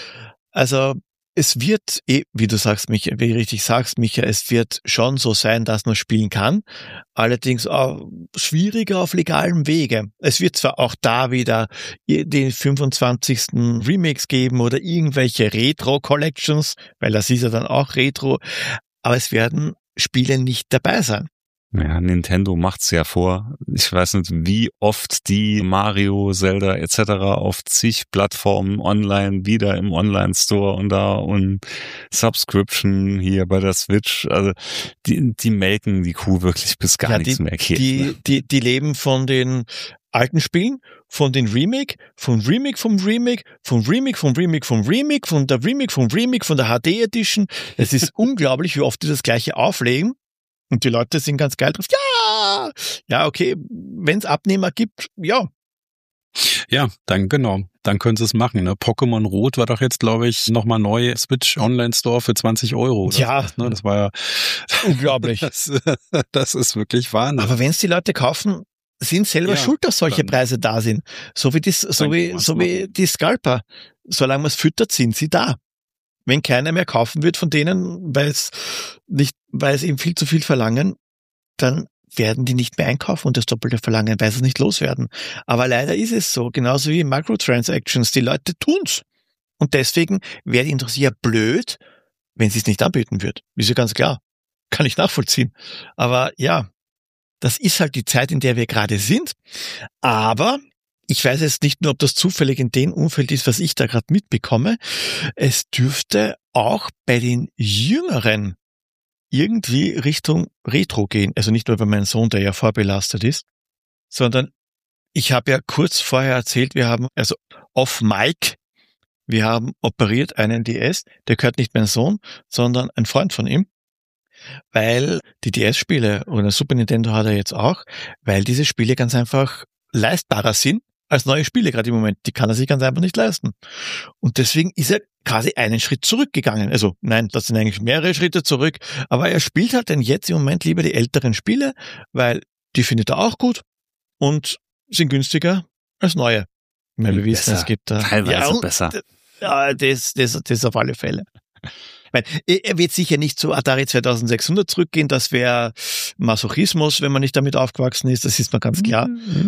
Also es wird, eh, wie du sagst, Micha, wie du richtig sagst, Micha, es wird schon so sein, dass man spielen kann. Allerdings auch schwieriger auf legalem Wege. Es wird zwar auch da wieder den fünfundzwanzigsten Remakes geben oder irgendwelche Retro-Collections, weil das ist ja dann auch Retro, aber es werden Spiele nicht dabei sein. Ja, Nintendo macht's ja vor. Ich weiß nicht, wie oft die Mario, Zelda et cetera auf zig Plattformen online wieder im Online-Store und da und Subscription hier bei der Switch. Also die, die melken die Kuh wirklich bis gar ja, nichts die, mehr geht. Die, die, die leben von den alten Spielen, von den Remake, vom Remake, vom Remake, vom Remake, vom Remake, vom Remake, von der Remake, vom Remake, von der H D Edition. Es ist unglaublich, wie oft die das Gleiche auflegen. Und die Leute sind ganz geil drauf. Ja, ja, okay, wenn es Abnehmer gibt, ja. Ja, dann genau, dann können sie es machen. Ne? Pokémon Rot war doch jetzt, glaube ich, nochmal neu Switch Online Store für zwanzig Euro. Oder ja, was, ne? Das war ja unglaublich. Das, das ist wirklich Wahnsinn. Aber wenn es die Leute kaufen, sind selber ja, schuld, dass solche Preise da sind. So wie die, so wie, so wie die Scalper. Solange man es füttert, sind sie da. Wenn keiner mehr kaufen wird von denen, weil es nicht, weil es eben viel zu viel verlangen, dann werden die nicht mehr einkaufen und das Doppelte verlangen, weil sie es nicht loswerden. Aber leider ist es so, genauso wie Microtransactions. Die Leute tun's. Und deswegen wäre die Industrie ja blöd, wenn sie es nicht anbieten wird. Ist ja ganz klar. Kann ich nachvollziehen. Aber ja, das ist halt die Zeit, in der wir gerade sind. Aber ich weiß jetzt nicht nur, ob das zufällig in dem Umfeld ist, was ich da gerade mitbekomme. Es dürfte auch bei den Jüngeren irgendwie Richtung Retro gehen. Also nicht nur bei meinem Sohn, der ja vorbelastet ist, sondern ich habe ja kurz vorher erzählt, wir haben, also off Mic, wir haben operiert einen D S, der gehört nicht mein Sohn, sondern ein Freund von ihm, weil die D S-Spiele oder Super Nintendo hat er jetzt auch, weil diese Spiele ganz einfach leistbarer sind als neue Spiele gerade im Moment. Die kann er sich ganz einfach nicht leisten. Und deswegen ist er quasi einen Schritt zurückgegangen. Also nein, das sind eigentlich mehrere Schritte zurück. Aber er spielt halt dann jetzt im Moment lieber die älteren Spiele, weil die findet er auch gut und sind günstiger als neue. Ich meine, wir wissen, es gibt da... Teilweise ja, besser. Ja, das, das, das auf alle Fälle. Ich meine, er wird sicher nicht zu Atari zweitausendsechshundert zurückgehen, das wäre Masochismus, wenn man nicht damit aufgewachsen ist, das ist mir ganz klar.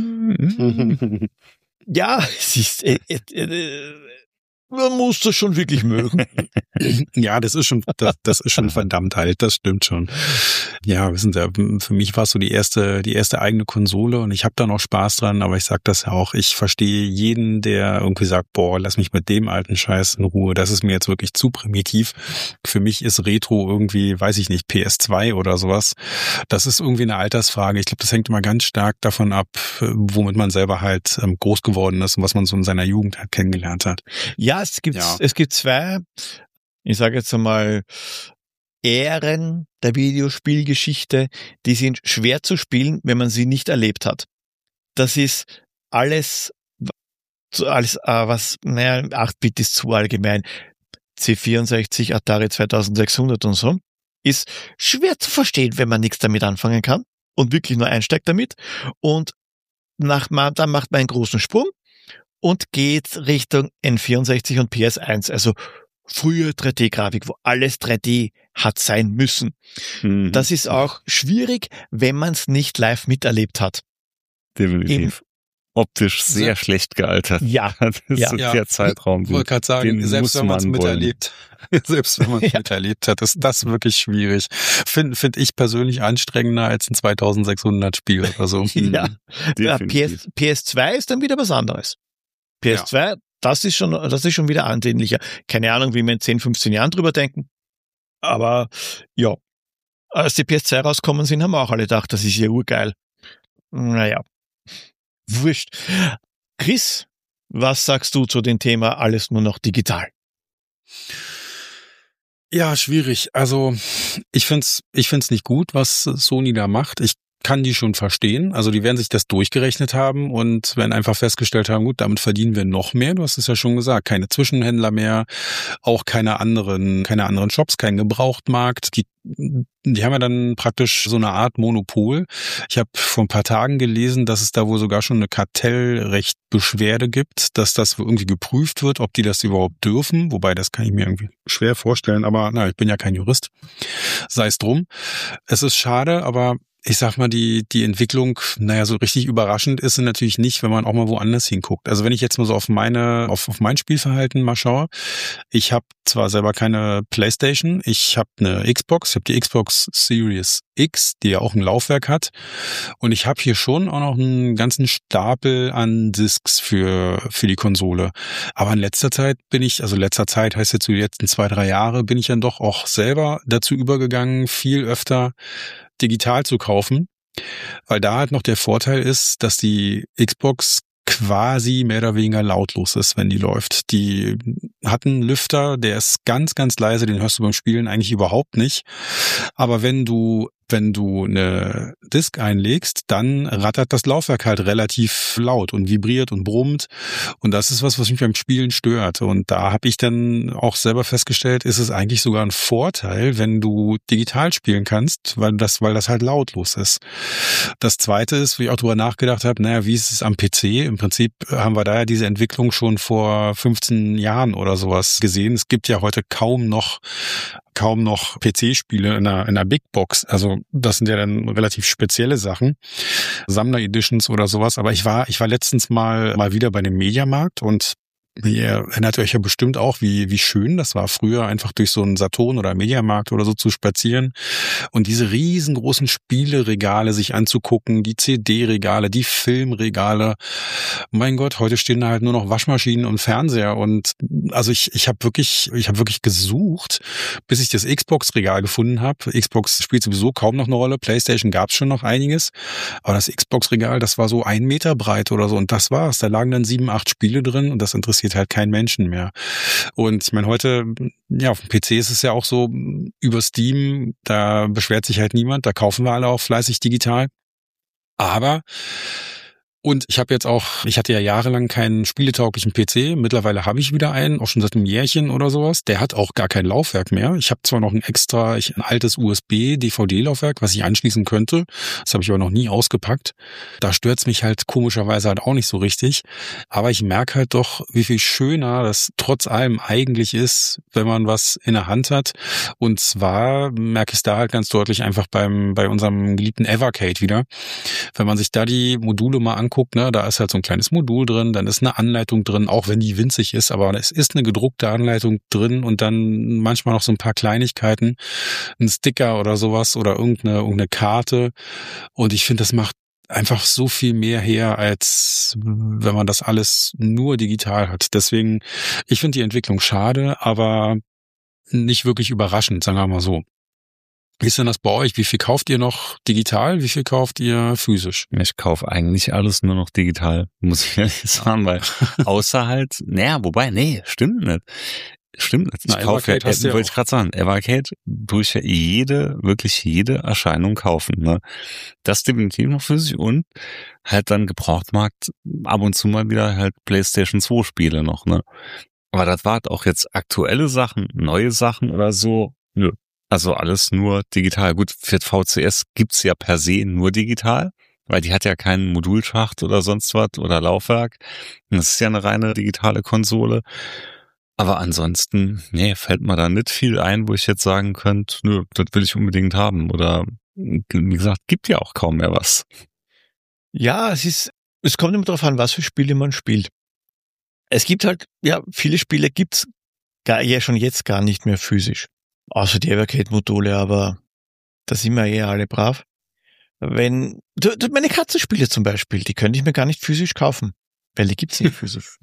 Ja, es ist, äh, äh, äh, man muss das schon wirklich mögen. Ja, das ist schon, das, das ist schon verdammt alt, das stimmt schon. Ja, wissen Sie, für mich war es so die erste, die erste eigene Konsole und ich habe da noch Spaß dran, aber ich sag das ja auch, ich verstehe jeden, der irgendwie sagt, boah, lass mich mit dem alten Scheiß in Ruhe, das ist mir jetzt wirklich zu primitiv. Für mich ist Retro irgendwie, weiß ich nicht, P S zwei oder sowas. Das ist irgendwie eine Altersfrage. Ich glaube, das hängt immer ganz stark davon ab, womit man selber halt groß geworden ist und was man so in seiner Jugend halt kennengelernt hat. Ja, es gibt, Ja. es gibt zwei, ich sage jetzt einmal, Ähren der Videospielgeschichte, die sind schwer zu spielen, wenn man sie nicht erlebt hat. Das ist alles, alles was, naja, acht Bit ist zu allgemein, C vierundsechzig, Atari zweitausendsechshundert und so, ist schwer zu verstehen, wenn man nichts damit anfangen kann und wirklich nur einsteigt damit. Und nach, dann macht man einen großen Sprung und geht Richtung N vierundsechzig und P S eins, also frühe drei D-Grafik, wo alles drei D hat sein müssen. Mhm. Das ist auch schwierig, wenn man es nicht live miterlebt hat. Definitiv. Eben. Optisch sehr ja. schlecht gealtert. Ja. Das ist ja. so der Zeitraum. Ich wollte gerade sagen, selbst wenn man es miterlebt, selbst wenn man es ja. miterlebt hat, ist das wirklich schwierig. Finde find ich persönlich anstrengender als ein zweitausendsechshundert Spiel oder so. Ja. ja P S, P S zwei ist dann wieder was anderes. P S zwei, ja. das ist schon, das ist schon wieder ansehnlicher. Keine Ahnung, wie wir in zehn, fünfzehn Jahren drüber denken. Aber, ja. Als die P S zwei rauskommen sind, haben wir auch alle gedacht, das ist ja urgeil. Naja. Wurscht. Chris, was sagst du zu dem Thema alles nur noch digital? Ja, schwierig. Also, ich find's, ich find's nicht gut, was Sony da macht. Ich kann die schon verstehen. Also die werden sich das durchgerechnet haben und werden einfach festgestellt haben, gut, damit verdienen wir noch mehr. Du hast es ja schon gesagt, keine Zwischenhändler mehr, auch keine anderen, keine anderen Shops, kein Gebrauchtmarkt. Die, die haben ja dann praktisch so eine Art Monopol. Ich habe vor ein paar Tagen gelesen, dass es da wohl sogar schon eine Kartellrechtbeschwerde gibt, dass das irgendwie geprüft wird, ob die das überhaupt dürfen. Wobei, das kann ich mir irgendwie schwer vorstellen. Aber na, ich bin ja kein Jurist. Sei es drum. Es ist schade, aber ich sag mal, die die Entwicklung, naja, so richtig überraschend ist sie natürlich nicht, wenn man auch mal woanders hinguckt. Also wenn ich jetzt mal so auf meine auf, auf mein Spielverhalten mal schaue, ich habe zwar selber keine PlayStation, ich habe eine Xbox, ich habe die Xbox Series X, die ja auch ein Laufwerk hat, und ich habe hier schon auch noch einen ganzen Stapel an Discs für für die Konsole. Aber in letzter Zeit bin ich, also letzter Zeit heißt jetzt so die letzten zwei, drei Jahre, bin ich dann doch auch selber dazu übergegangen, viel öfter digital zu kaufen, weil da halt noch der Vorteil ist, dass die Xbox quasi mehr oder weniger lautlos ist, wenn die läuft. Die hat einen Lüfter, der ist ganz, ganz leise, den hörst du beim Spielen eigentlich überhaupt nicht. Aber wenn du wenn du eine Disk einlegst, dann rattert das Laufwerk halt relativ laut und vibriert und brummt. Und das ist was, was mich beim Spielen stört. Und da habe ich dann auch selber festgestellt, ist es eigentlich sogar ein Vorteil, wenn du digital spielen kannst, weil das, weil das halt lautlos ist. Das Zweite ist, wo ich auch drüber nachgedacht habe, naja, wie ist es am P C? Im Prinzip haben wir da ja diese Entwicklung schon vor fünfzehn Jahren oder sowas gesehen. Es gibt ja heute kaum noch kaum noch P C-Spiele in einer, in einer Big Box. Also das sind ja dann relativ spezielle Sachen, Sammler-Editions oder sowas. Aber ich war ich war letztens mal mal wieder bei einem Mediamarkt und ihr erinnert euch ja bestimmt auch, wie wie schön das war, früher einfach durch so einen Saturn oder Mediamarkt oder so zu spazieren und diese riesengroßen Spieleregale sich anzugucken, die C D-Regale, die Filmregale. Mein Gott, heute stehen da halt nur noch Waschmaschinen und Fernseher und also ich ich habe wirklich ich habe wirklich gesucht, bis ich das Xbox-Regal gefunden habe. Xbox spielt sowieso kaum noch eine Rolle, PlayStation gab es schon noch einiges, aber das Xbox-Regal, das war so ein Meter breit oder so und das war's. Da lagen dann sieben, acht Spiele drin und das interessiert halt kein Menschen mehr. Und ich meine, heute, ja, auf dem P C ist es ja auch so, über Steam, da beschwert sich halt niemand, da kaufen wir alle auch fleißig digital. Aber Und ich habe jetzt auch, ich hatte ja jahrelang keinen spieletauglichen P C. Mittlerweile habe ich wieder einen, auch schon seit einem Jährchen oder sowas. Der hat auch gar kein Laufwerk mehr. Ich habe zwar noch ein extra, ich, ein altes U S B-D V D-Laufwerk, was ich anschließen könnte. Das habe ich aber noch nie ausgepackt. Da stört's mich halt komischerweise halt auch nicht so richtig. Aber ich merke halt doch, wie viel schöner das trotz allem eigentlich ist, wenn man was in der Hand hat. Und zwar merke ich es da halt ganz deutlich einfach beim bei unserem geliebten Evercade wieder. Wenn man sich da die Module mal anguckt, guckt, ne, da ist halt so ein kleines Modul drin, dann ist eine Anleitung drin, auch wenn die winzig ist, aber es ist eine gedruckte Anleitung drin und dann manchmal noch so ein paar Kleinigkeiten, ein Sticker oder sowas oder irgendeine, irgendeine Karte. Und ich finde, das macht einfach so viel mehr her, als wenn man das alles nur digital hat. Deswegen, ich finde die Entwicklung schade, aber nicht wirklich überraschend, sagen wir mal so. Wie ist denn das bei euch? Wie viel kauft ihr noch digital? Wie viel kauft ihr physisch? Ich kaufe eigentlich alles nur noch digital, muss ich ehrlich sagen, weil außer halt, naja, wobei, nee, stimmt nicht. Stimmt nicht. Ich Na, kaufe ja, äh, wollte ich gerade sagen, Evercade tue ich ja jede, wirklich jede Erscheinung kaufen. Ne? Das definitiv noch physisch und halt dann Gebrauchtmarkt ab und zu mal wieder halt PlayStation zwei Spiele noch. Ne? Aber das war auch jetzt aktuelle Sachen, neue Sachen oder so, nö. Also alles nur digital. Gut, für V C S gibt's ja per se nur digital, weil die hat ja keinen Modulschacht oder sonst was oder Laufwerk. Das ist ja eine reine digitale Konsole. Aber ansonsten, nee, fällt mir da nicht viel ein, wo ich jetzt sagen könnte, nö, das will ich unbedingt haben. Oder wie gesagt, gibt ja auch kaum mehr was. Ja, es ist, es kommt immer darauf an, was für Spiele man spielt. Es gibt halt, ja, viele Spiele gibt's gar, ja schon jetzt gar nicht mehr physisch. Außer die Evercade-Module, aber da sind wir eh alle brav. Wenn, meine Katzenspiele zum Beispiel, die könnte ich mir gar nicht physisch kaufen, weil die gibt's nicht physisch.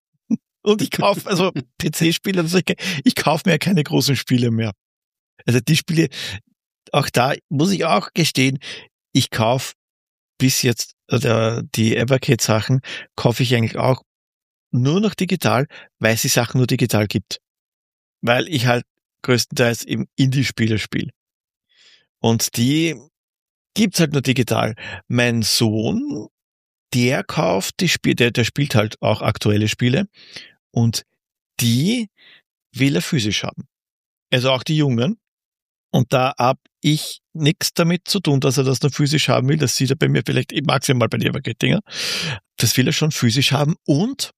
Und ich kaufe, also P C-Spiele, also ich, ich kaufe mir ja keine großen Spiele mehr. Also die Spiele, auch da muss ich auch gestehen, ich kaufe bis jetzt, also die Evercade-Sachen kaufe ich eigentlich auch nur noch digital, weil es die Sachen nur digital gibt. Weil ich halt größtenteils eben Indie-Spiele spiele. Und die gibt's halt nur digital. Mein Sohn, der kauft die Spiele, der, der spielt halt auch aktuelle Spiele und die will er physisch haben. Also auch die Jungen. Und da hab ich nichts damit zu tun, dass er das nur physisch haben will. Das sieht er bei mir vielleicht maximal bei den Evercade-Dinger. Das will er schon physisch haben und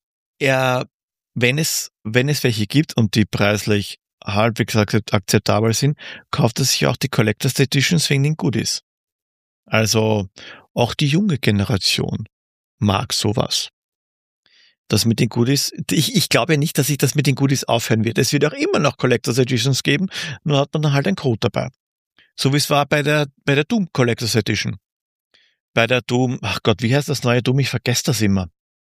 er, wenn es, wenn es welche gibt und die preislich halbwegs akzeptabel sind, kauft er sich auch die Collector's Editions wegen den Goodies. Also auch die junge Generation mag sowas. Das mit den Goodies, ich, ich glaube ja nicht, dass sich das mit den Goodies aufhören wird. Es wird auch immer noch Collector's Editions geben, nur hat man dann halt einen Code dabei. So wie es war bei der, bei der Doom Collector's Edition. Bei der Doom, ach Gott, wie heißt das neue Doom? Ich vergesse das immer.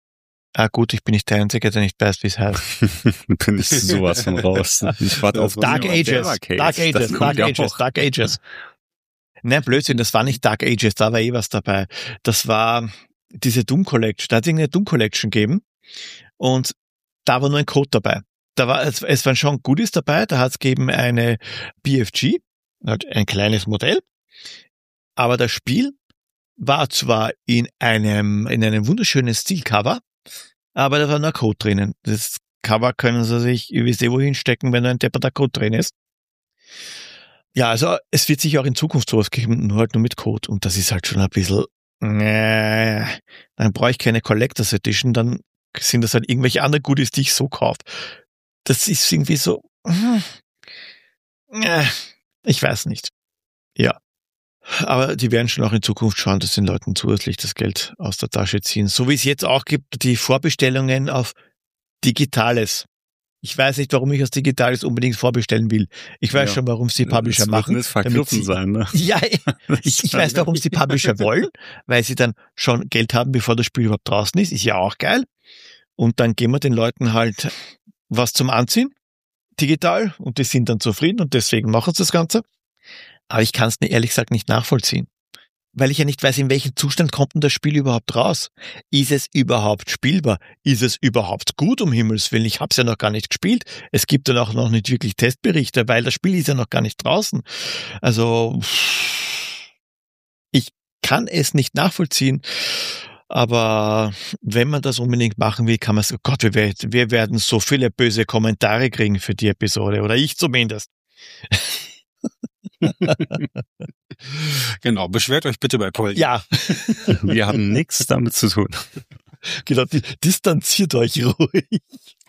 Ah gut, ich bin nicht der Einzige, der nicht weiß, wie es heißt. Bin ich sowas von raus. Ich warte auf Dark Ages, Dark Ages, Dark Ages, Dark Ages. Nein, Blödsinn, das war nicht Dark Ages, da war eh was dabei. Das war diese Doom Collection, da hat es irgendeine Doom Collection gegeben und da war nur ein Code dabei. Da war, es, es waren schon Goodies dabei, da hat es gegeben eine B F G, ein kleines Modell, aber das Spiel war zwar in einem, in einem wunderschönen Stilcover, aber da war nur Code drinnen. Das Cover können Sie sich, ihr wisst eh wohin stecken, wenn da ein depperter Code drin ist. Ja, also es wird sich auch in Zukunft sowas geben, nur halt nur mit Code. Und das ist halt schon ein bisschen, äh, dann brauche ich keine Collector's Edition, dann sind das halt irgendwelche andere Goodies, die ich so kaufe. Das ist irgendwie so, äh, ich weiß nicht. Ja. Aber die werden schon auch in Zukunft schauen, dass den Leuten zusätzlich das Geld aus der Tasche ziehen. So wie es jetzt auch gibt, die Vorbestellungen auf Digitales. Ich weiß nicht, warum ich das Digitales unbedingt vorbestellen will. Ich weiß ja schon, warum es die Publisher das machen. Das wird vergriffen sein, ne? Ja, ich, ich weiß, warum es die Publisher wollen, weil sie dann schon Geld haben, bevor das Spiel überhaupt draußen ist. Ist ja auch geil. Und dann geben wir den Leuten halt was zum Anziehen, digital, und die sind dann zufrieden und deswegen machen sie das Ganze. Aber ich kann es mir ehrlich gesagt nicht nachvollziehen. Weil ich ja nicht weiß, in welchem Zustand kommt denn das Spiel überhaupt raus. Ist es überhaupt spielbar? Ist es überhaupt gut, um Himmels Willen? Ich habe es ja noch gar nicht gespielt. Es gibt dann auch noch nicht wirklich Testberichte, weil das Spiel ist ja noch gar nicht draußen. Also ich kann es nicht nachvollziehen. Aber wenn man das unbedingt machen will, kann man sagen, oh Gott, wir, werden- wir werden so viele böse Kommentare kriegen für die Episode. Oder ich zumindest. Genau, beschwert euch bitte bei Paul. Ja, Wir haben nichts damit zu tun. genau. di- Distanziert euch ruhig.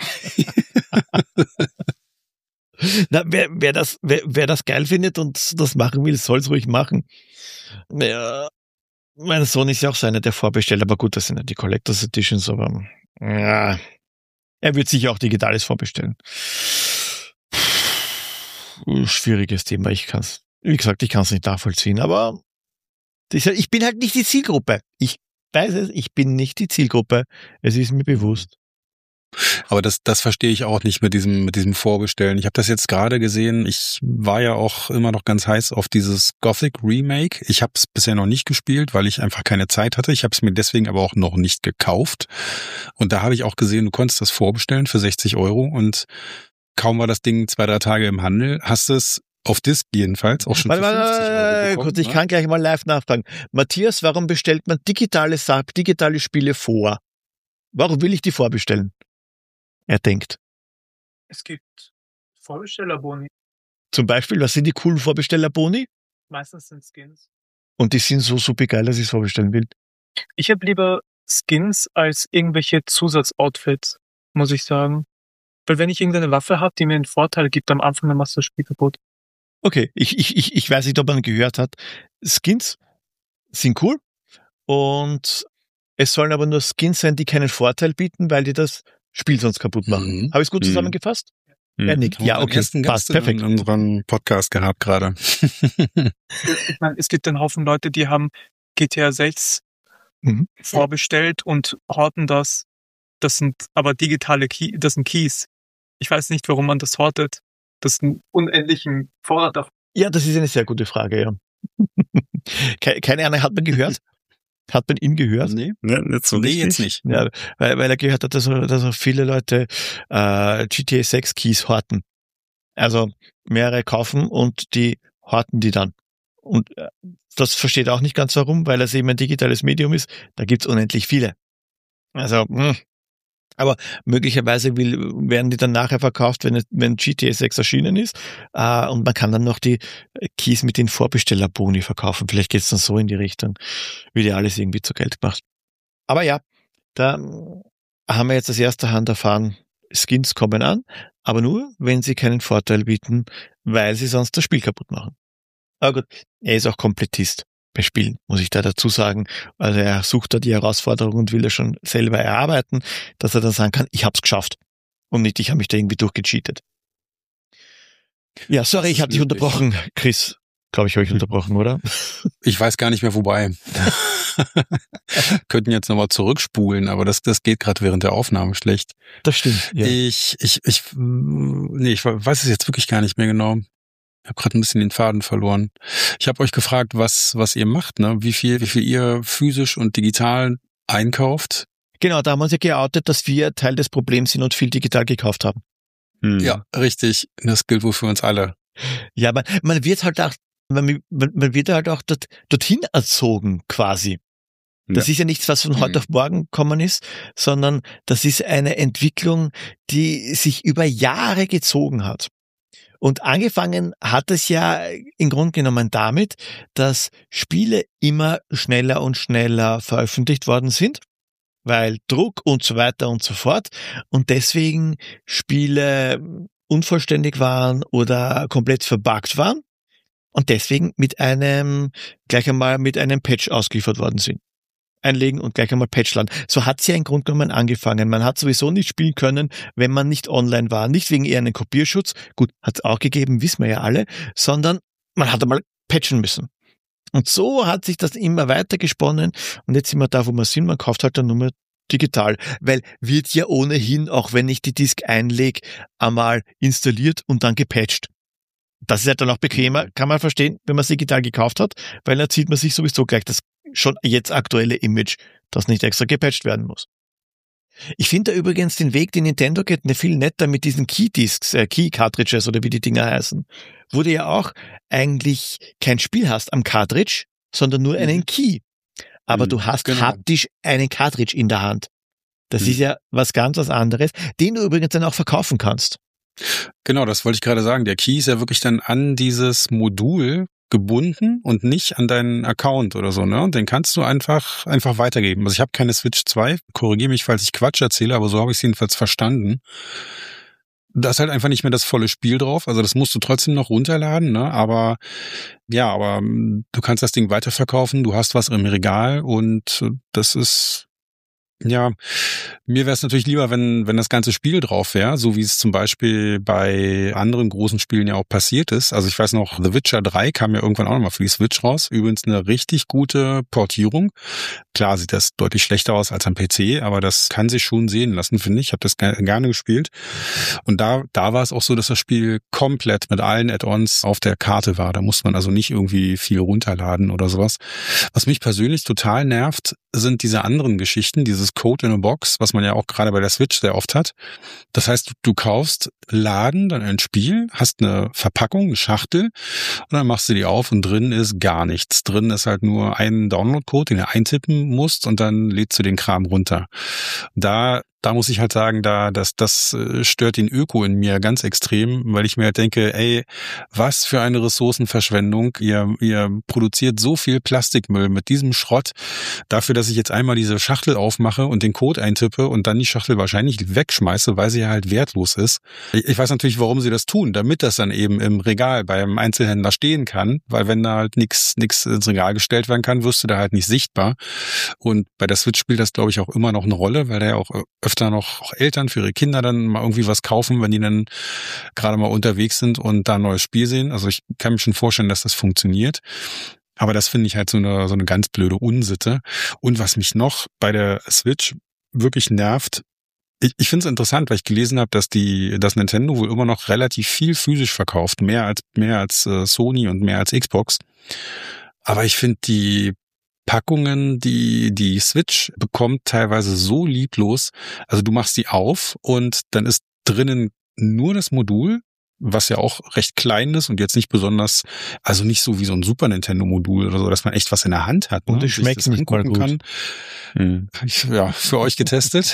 Na, wer, wer, das, wer, wer das geil findet und das machen will, soll es ruhig machen. Ja, mein Sohn ist ja auch so einer, der vorbestellt, aber gut, das sind ja die Collectors Editions, aber ja, er wird sicher auch Digitales vorbestellen. Schwieriges Thema, ich kann's, wie gesagt, ich kann es nicht nachvollziehen, aber das ist halt- ich bin halt nicht die Zielgruppe. Ich weiß es, ich bin nicht die Zielgruppe. Es ist mir bewusst. Aber das, das verstehe ich auch nicht mit diesem, mit diesem Vorbestellen. Ich habe das jetzt gerade gesehen. Ich war ja auch immer noch ganz heiß auf dieses Gothic Remake. Ich habe es bisher noch nicht gespielt, weil ich einfach keine Zeit hatte. Ich habe es mir deswegen aber auch noch nicht gekauft. Und da habe ich auch gesehen, du konntest das vorbestellen für sechzig Euro. Und kaum war das Ding zwei, drei Tage im Handel, hast es auf Disc jedenfalls auch schon Warte, für warte, fünfzig Euro warte, bekommen, kurz, ich ne? kann gleich mal live nachfragen. Matthias, warum bestellt man digitale, Sa- digitale Spiele vor? Warum will ich die vorbestellen? Er denkt. Es gibt Vorbestellerboni. Zum Beispiel, was sind die coolen Vorbestellerboni? Meistens sind Skins. Und die sind so super geil, dass ich es vorbestellen will. Ich habe lieber Skins als irgendwelche Zusatzoutfits, muss ich sagen. Weil wenn ich irgendeine Waffe habe, die mir einen Vorteil gibt, am Anfang, dann machst du das Spiel kaputt. Okay, ich, ich, ich, ich weiß nicht, ob man gehört hat. Skins sind cool und es sollen aber nur Skins sein, die keinen Vorteil bieten, weil die das Spiel sonst kaputt machen. Mhm. Habe ich es gut Mhm. zusammengefasst? Mhm. Er nickt. Ja, Unseren okay, ersten passt, Gast perfekt. in unserem Podcast gehabt gerade. Ich meine, es gibt einen Haufen Leute, die haben G T A sechs Mhm. vorbestellt und horten das. Das sind aber digitale Key, das sind Keys. Ich weiß nicht, warum man das hortet. Das ist ein unendlichen Vorrat davon. Ja, das ist eine sehr gute Frage, ja. Ke- Keine Ahnung, hat man gehört? Hat man ihn gehört? Nee, Ne, nicht so nee richtig. jetzt nicht. Ja, weil, weil er gehört hat, dass, er- dass auch viele Leute äh, G T A sechs Keys horten. Also mehrere kaufen und die horten die dann. Und äh, das versteht er auch nicht ganz warum, weil es eben ein digitales Medium ist. Da gibt's unendlich viele. Also, mh. Aber möglicherweise will, werden die dann nachher verkauft, wenn, es- wenn G T A sechs erschienen ist. Äh, und man kann dann noch die Keys mit den Vorbestellerboni verkaufen. Vielleicht geht's dann so in die Richtung. Wird ja alles irgendwie zu Geld gemacht. Aber ja, da ähm, haben wir jetzt aus erster Hand erfahren, Skins kommen an, aber nur, wenn sie keinen Vorteil bieten, weil sie sonst das Spiel kaputt machen. Aber gut, er ist auch Komplettist bei Spielen, muss ich da dazu sagen. Also er sucht da die Herausforderung und will das schon selber erarbeiten, dass er dann sagen kann, ich hab's geschafft. Und nicht, ich habe mich da irgendwie durchgecheatet. Ja, sorry, Das ich ist habe dich möglich. unterbrochen, Chris. Glaube ich, habe ich unterbrochen, oder? Ich weiß gar nicht mehr, wobei. Könnten jetzt nochmal zurückspulen, aber das, das geht gerade während der Aufnahme schlecht. Das stimmt, ja. Ich, ich, ich, nee, ich weiß es jetzt wirklich gar nicht mehr genau. Ich habe gerade ein bisschen den Faden verloren. Ich habe euch gefragt, was, was ihr macht, ne? Wie viel, wie viel ihr physisch und digital einkauft. Genau, da haben wir uns ja geoutet, dass wir Teil des Problems sind und viel digital gekauft haben. Hm. Ja, richtig. Das gilt wohl für uns alle. Ja, man, man wird halt auch, man, man man wird halt auch dort, dorthin erzogen, quasi. Das Ja. ist ja nichts, was von heute Mhm. auf morgen gekommen ist, sondern das ist eine Entwicklung, die sich über Jahre gezogen hat. Und angefangen hat es ja im Grunde genommen damit, dass Spiele immer schneller und schneller veröffentlicht worden sind, weil Druck und so weiter und so fort. Und deswegen Spiele unvollständig waren oder komplett verbuggt waren und deswegen mit einem, gleich einmal mit einem Patch ausgeliefert worden sind. Einlegen und gleich einmal Patchland. So hat's ja im Grunde genommen angefangen. Man hat sowieso nicht spielen können, wenn man nicht online war. Nicht wegen eher einem Kopierschutz. Gut, hat's auch gegeben, wissen wir ja alle, sondern man hat einmal patchen müssen. Und so hat sich das immer weiter gesponnen und jetzt sind wir da, wo wir sind. Man kauft halt dann nur mehr digital, weil wird ja ohnehin, auch wenn ich die Disk einlege, einmal installiert und dann gepatcht. Das ist halt dann auch bequemer, kann man verstehen, wenn man es digital gekauft hat, weil dann zieht man sich sowieso gleich das schon jetzt aktuelle Image, das nicht extra gepatcht werden muss. Ich finde da übrigens den Weg, den Nintendo geht, ne viel netter mit diesen Key-Discs, äh, Key-Cartridges oder wie die Dinger heißen, wo du ja auch eigentlich kein Spiel hast am Cartridge, sondern nur einen Key. aber Mhm, du hast genau. haptisch einen Cartridge in der Hand. Das Mhm. ist ja was ganz was anderes, den du übrigens dann auch verkaufen kannst. Genau, das wollte ich gerade sagen. Der Key ist ja wirklich dann an dieses Modul gebunden und nicht an deinen Account oder so, ne? Und den kannst du einfach einfach weitergeben. Also ich habe keine Switch zwei, korrigiere mich, falls ich Quatsch erzähle, aber so habe ich es jedenfalls verstanden. Da ist halt einfach nicht mehr das volle Spiel drauf. Also das musst du trotzdem noch runterladen, ne? Aber ja, aber ähm, du kannst das Ding weiterverkaufen, du hast was im Regal und äh, das ist ja, mir wäre es natürlich lieber, wenn wenn das ganze Spiel drauf wäre, so wie es zum Beispiel bei anderen großen Spielen ja auch passiert ist. Also ich weiß noch, The Witcher drei kam ja irgendwann auch nochmal für die Switch raus. Übrigens eine richtig gute Portierung. Klar sieht das deutlich schlechter aus als am P C, aber das kann sich schon sehen lassen, finde ich. Ich habe das ge- gerne gespielt. Und da da war es auch so, dass das Spiel komplett mit allen Add-ons auf der Karte war. Da muss man also nicht irgendwie viel runterladen oder sowas. Was mich persönlich total nervt, sind diese anderen Geschichten, dieses Code in a Box, was man ja auch gerade bei der Switch sehr oft hat. Das heißt, du, du kaufst Laden, dann ein Spiel, hast eine Verpackung, eine Schachtel und dann machst du die auf und drin ist gar nichts. Drin ist halt nur ein Download-Code, den du eintippen musst und dann lädst du den Kram runter. Da Da muss ich halt sagen, da das das äh, stört den Öko in mir ganz extrem, weil ich mir halt denke, ey, was für eine Ressourcenverschwendung. Ihr ihr produziert so viel Plastikmüll mit diesem Schrott dafür, dass ich jetzt einmal diese Schachtel aufmache und den Code eintippe und dann die Schachtel wahrscheinlich wegschmeiße, weil sie ja halt wertlos ist. Ich, ich weiß natürlich, warum sie das tun, damit das dann eben im Regal beim Einzelhändler stehen kann, weil wenn da halt nichts nichts ins Regal gestellt werden kann, wirst du da halt nicht sichtbar. Und bei der Switch spielt das, glaube ich, auch immer noch eine Rolle, weil da ja auch öfter noch auch Eltern für ihre Kinder dann mal irgendwie was kaufen, wenn die dann gerade mal unterwegs sind und da ein neues Spiel sehen. Also ich kann mir schon vorstellen, dass das funktioniert. Aber das finde ich halt so eine, so eine ganz blöde Unsitte. Und was mich noch bei der Switch wirklich nervt, ich, ich finde es interessant, weil ich gelesen habe, dass die, dass Nintendo wohl immer noch relativ viel physisch verkauft, mehr als, mehr als äh, Sony und mehr als Xbox. Aber ich finde die Packungen, die die Switch bekommt, teilweise so lieblos. Also du machst die auf und dann ist drinnen nur das Modul, was ja auch recht klein ist und jetzt nicht besonders, also nicht so wie so ein Super Nintendo Modul oder so, dass man echt was in der Hand hat. Und ne, es sich schmeckt das nicht mal angucken gut. kann. Hm. Ich, ja, für euch getestet.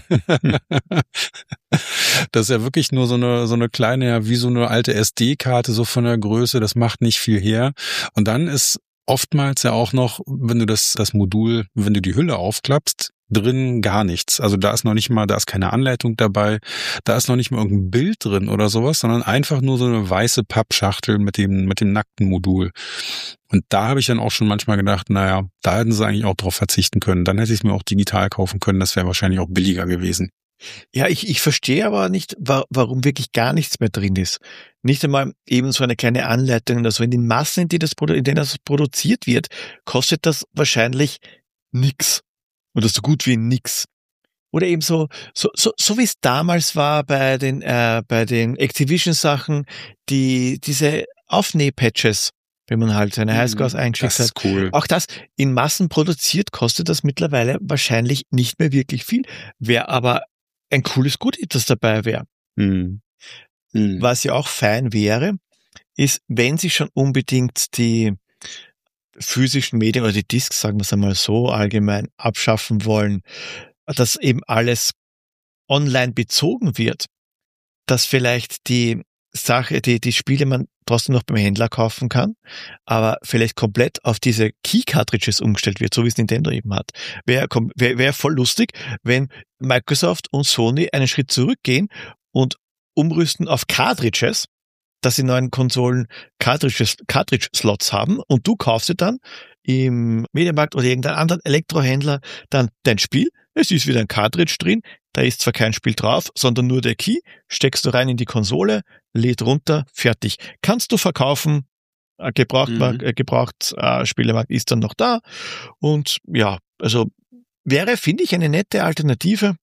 Das ist ja wirklich nur so eine so eine kleine, ja, wie so eine alte S D-Karte, so von der Größe. Das macht nicht viel her. Und dann ist oftmals ja auch noch, wenn du das das Modul, wenn du die Hülle aufklappst, drin gar nichts. Also da ist noch nicht mal, da ist keine Anleitung dabei, da ist noch nicht mal irgendein Bild drin oder sowas, sondern einfach nur so eine weiße Pappschachtel mit dem mit dem nackten Modul. Und da habe ich dann auch schon manchmal gedacht, naja, da hätten sie eigentlich auch drauf verzichten können. Dann hätte ich es mir auch digital kaufen können, das wäre wahrscheinlich auch billiger gewesen. Ja, ich, ich verstehe aber nicht, wa- warum wirklich gar nichts mehr drin ist. Nicht einmal eben so eine kleine Anleitung. Also in den Massen, in, die das, produ- in denen das produziert wird, kostet das wahrscheinlich nix. Oder so gut wie nix. Oder eben so, so, so, so wie es damals war bei den, äh, bei den Activision-Sachen, die, diese Aufnäh-Patches, wenn man halt seine Highscores eingeschickt Das hat. ist cool. Auch das in Massen produziert kostet das mittlerweile wahrscheinlich nicht mehr wirklich viel. Wäre aber ein cooles Goodie, das dabei wäre. Hm. Mhm. Was ja auch fein wäre, ist, wenn sie schon unbedingt die physischen Medien oder die Discs, sagen wir es einmal so, allgemein abschaffen wollen, dass eben alles online bezogen wird, dass vielleicht die Sache, die, die Spiele man trotzdem noch beim Händler kaufen kann, aber vielleicht komplett auf diese Key-Cartridges umgestellt wird, so wie es Nintendo eben hat. Wäre wär, wär voll lustig, wenn Microsoft und Sony einen Schritt zurückgehen und umrüsten auf Cartridges, dass die neuen Konsolen Cartridges, Cartridge-Slots haben und du kaufst dir dann im Mediamarkt oder irgendeinem anderen Elektrohändler dann dein Spiel. Es ist wieder ein Cartridge drin, da ist zwar kein Spiel drauf, sondern nur der Key, steckst du rein in die Konsole, lädt runter, fertig. Kannst du verkaufen, äh, Gebrauchtmarkt, Mhm. äh, Gebraucht, äh, Spielemarkt ist dann noch da und ja, also wäre, finde ich, eine nette Alternative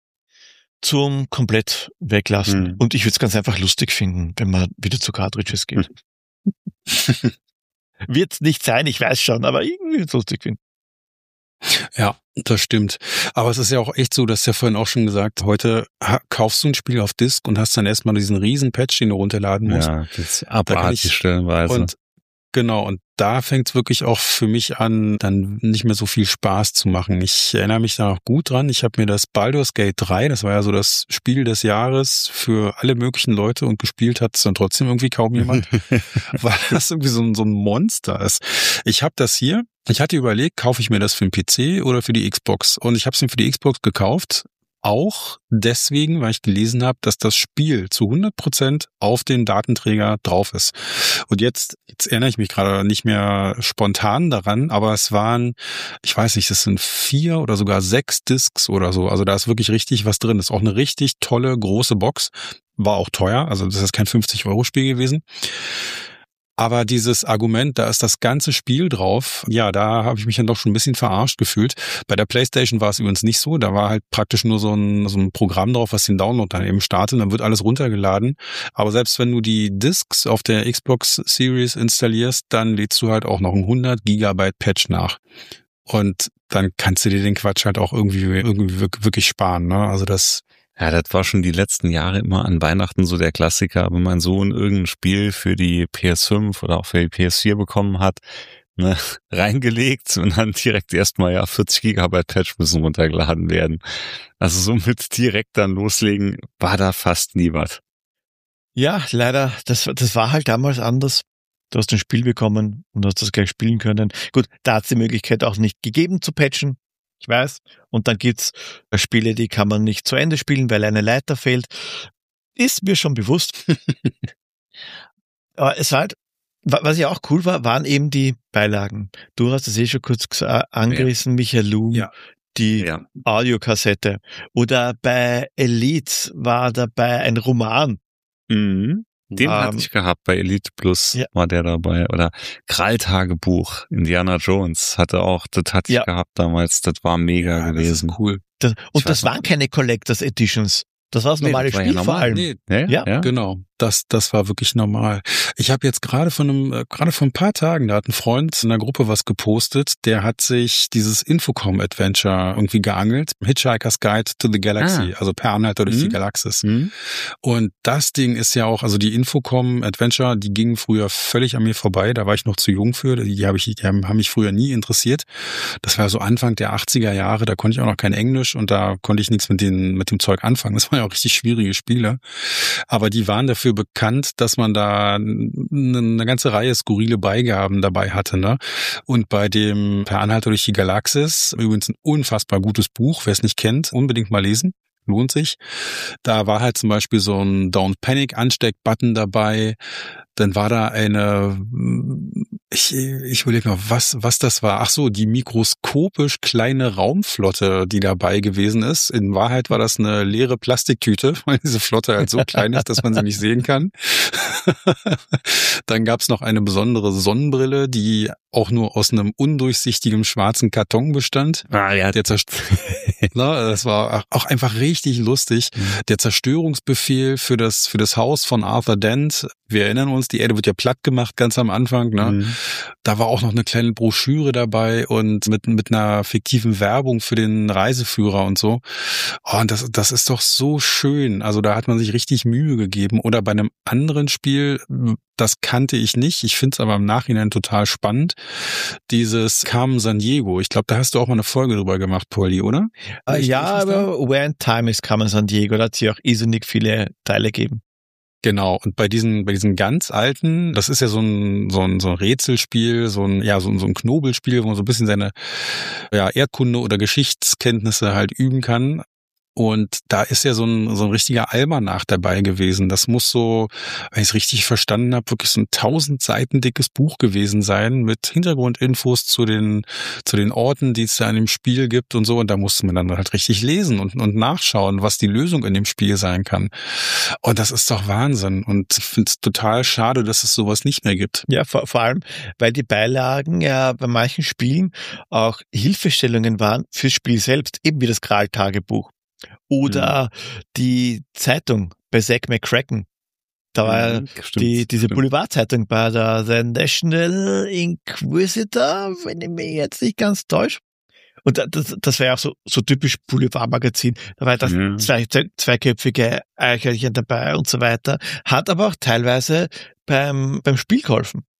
zum komplett weglassen. Mhm. Und ich würde es ganz einfach lustig finden, wenn man wieder zu Cartridges geht. Wird's nicht sein, ich weiß schon, aber irgendwie wird's lustig finden. Ja, das stimmt. Aber es ist ja auch echt so, das ist ja vorhin auch schon gesagt, heute ha- kaufst du ein Spiel auf Disc und hast dann erstmal diesen riesen Patch, den du runterladen musst. Ja, das ist Da kann abartig ich- stellenweise. Und genau, und da fängt es wirklich auch für mich an, dann nicht mehr so viel Spaß zu machen. Ich erinnere mich da noch gut dran. Ich habe mir das Baldur's Gate drei, das war ja so das Spiel des Jahres für alle möglichen Leute und gespielt hat es dann trotzdem irgendwie kaum jemand, weil das irgendwie so ein, so ein Monster ist. Ich habe das hier, ich hatte überlegt, kaufe ich mir das für den P C oder für die Xbox? Und ich habe es mir für die Xbox gekauft. Auch deswegen, weil ich gelesen habe, dass das Spiel zu hundert Prozent auf den Datenträger drauf ist. Und jetzt, jetzt erinnere ich mich gerade nicht mehr spontan daran, aber es waren, ich weiß nicht, es sind vier oder sogar sechs Discs oder so. Also da ist wirklich richtig was drin. Das ist auch eine richtig tolle, große Box. War auch teuer, also das ist kein fünfzig-Euro-Spiel gewesen. Aber dieses Argument, da ist das ganze Spiel drauf, ja, da habe ich mich dann doch schon ein bisschen verarscht gefühlt. Bei der PlayStation war es übrigens nicht so. Da war halt praktisch nur so ein, so ein Programm drauf, was den Download dann eben startet. Dann wird alles runtergeladen. Aber selbst wenn du die Discs auf der Xbox Series installierst, dann lädst du halt auch noch ein hundert Gigabyte Patch nach. Und dann kannst du dir den Quatsch halt auch irgendwie, irgendwie wirklich sparen, ne? Also das... Ja, das war schon die letzten Jahre immer an Weihnachten so der Klassiker, wenn mein Sohn irgendein Spiel für die P S fünf oder auch für die P S vier bekommen hat, ne, reingelegt und dann direkt erstmal, ja, vierzig Gigabyte Patch müssen runtergeladen werden. Also somit direkt dann loslegen, war da fast nie was. Ja, leider, das, das war halt damals anders. Du hast ein Spiel bekommen und hast das gleich spielen können. Gut, da hat es die Möglichkeit auch nicht gegeben zu patchen. Ich weiß. Und dann gibt's Spiele, die kann man nicht zu Ende spielen, weil eine Leiter fehlt. Ist mir schon bewusst. Aber es war halt, was ja auch cool war, waren eben die Beilagen. Du hast es eh schon kurz angerissen, ja. Michael Loom, ja. die ja. Audiokassette. Oder bei Elite war dabei ein Roman. Mhm. Den um, hatte ich gehabt, bei Elite Plus ja. war der dabei. Oder Krall-Tagebuch, Indiana Jones hatte auch, das hatte ich ja. gehabt damals, das war mega ja, gewesen. Das ist cool. Das, und das waren keine Collectors Editions. Das war das normale nee, das Spiel war ja vor allem. Nee, ja, ja, ja, genau. Das, das war wirklich normal. Ich habe jetzt gerade von einem, äh, gerade vor ein paar Tagen, da hat ein Freund in der Gruppe was gepostet, der hat sich dieses Infocom-Adventure irgendwie geangelt. Hitchhiker's Guide to the Galaxy, ah. also Per Anhalter durch mhm. die Galaxis. Mhm. Und das Ding ist ja auch, also die Infocom-Adventure, die gingen früher völlig an mir vorbei, da war ich noch zu jung für, die, hab ich, die haben, haben mich früher nie interessiert. Das war so Anfang der achtziger Jahre, da konnte ich auch noch kein Englisch und da konnte ich nichts mit, den, mit dem Zeug anfangen. Das waren ja auch richtig schwierige Spiele. Aber die waren dafür bekannt, dass man da eine ganze Reihe skurrile Beigaben dabei hatte, ne? Und bei dem Per Anhalter durch die Galaxis, übrigens ein unfassbar gutes Buch, wer es nicht kennt, unbedingt mal lesen. Lohnt sich. Da war halt zum Beispiel so ein Don't Panic Ansteck-Button dabei. Dann war da eine, ich, ich überlege mal, was, was das war. Ach so, die mikroskopisch kleine Raumflotte, die dabei gewesen ist. In Wahrheit war das eine leere Plastiktüte, weil diese Flotte halt so klein ist, dass man sie nicht sehen kann. Dann gab's noch eine besondere Sonnenbrille, die auch nur aus einem undurchsichtigen schwarzen Karton bestand. Ah, ja. Der Zerst- Na, das war auch einfach richtig lustig. Mhm. Der Zerstörungsbefehl für das, für das Haus von Arthur Dent. Wir erinnern uns, die Erde wird ja platt gemacht ganz am Anfang. Ne? Mhm. Da war auch noch eine kleine Broschüre dabei und mit, mit einer fiktiven Werbung für den Reiseführer und so. Oh, und das, das ist doch so schön. Also da hat man sich richtig Mühe gegeben. Oder bei einem anderen Spiel, das kannte ich nicht. Ich finde es aber im Nachhinein total spannend. Dieses Carmen Sandiego. Ich glaube, da hast du auch mal eine Folge drüber gemacht, Pauli, oder? Uh, ja, aber Where in Time is Carmen Sandiego. Da hat sie auch irrsinnig viele Teile gegeben. Genau, und bei diesen bei diesen ganz alten, das ist ja so ein so ein so ein Rätselspiel, so ein ja so ein so ein Knobelspiel, wo man so ein bisschen seine ja Erdkunde oder Geschichtskenntnisse halt üben kann. Und da ist ja so ein so ein richtiger Almanach dabei gewesen. Das muss so, wenn ich es richtig verstanden habe, wirklich so ein tausend Seiten dickes Buch gewesen sein mit Hintergrundinfos zu den zu den Orten, die es da in dem Spiel gibt und so. Und da musste man dann halt richtig lesen und und nachschauen, was die Lösung in dem Spiel sein kann. Und das ist doch Wahnsinn. Und ich finde es total schade, dass es sowas nicht mehr gibt. Ja, vor, vor allem, weil die Beilagen ja bei manchen Spielen auch Hilfestellungen waren fürs Spiel selbst, eben wie das Krall-Tagebuch. Oder mhm. die Zeitung bei Zack McCracken. Da war mhm, die, diese Boulevardzeitung bei der The National Inquisitor, wenn ich mich jetzt nicht ganz täusche. Und das, das war ja auch so, so typisch Boulevardmagazin. Da war das mhm. zwei, zweiköpfige Eichhörnchen dabei und so weiter. Hat aber auch teilweise beim, beim Spiel geholfen.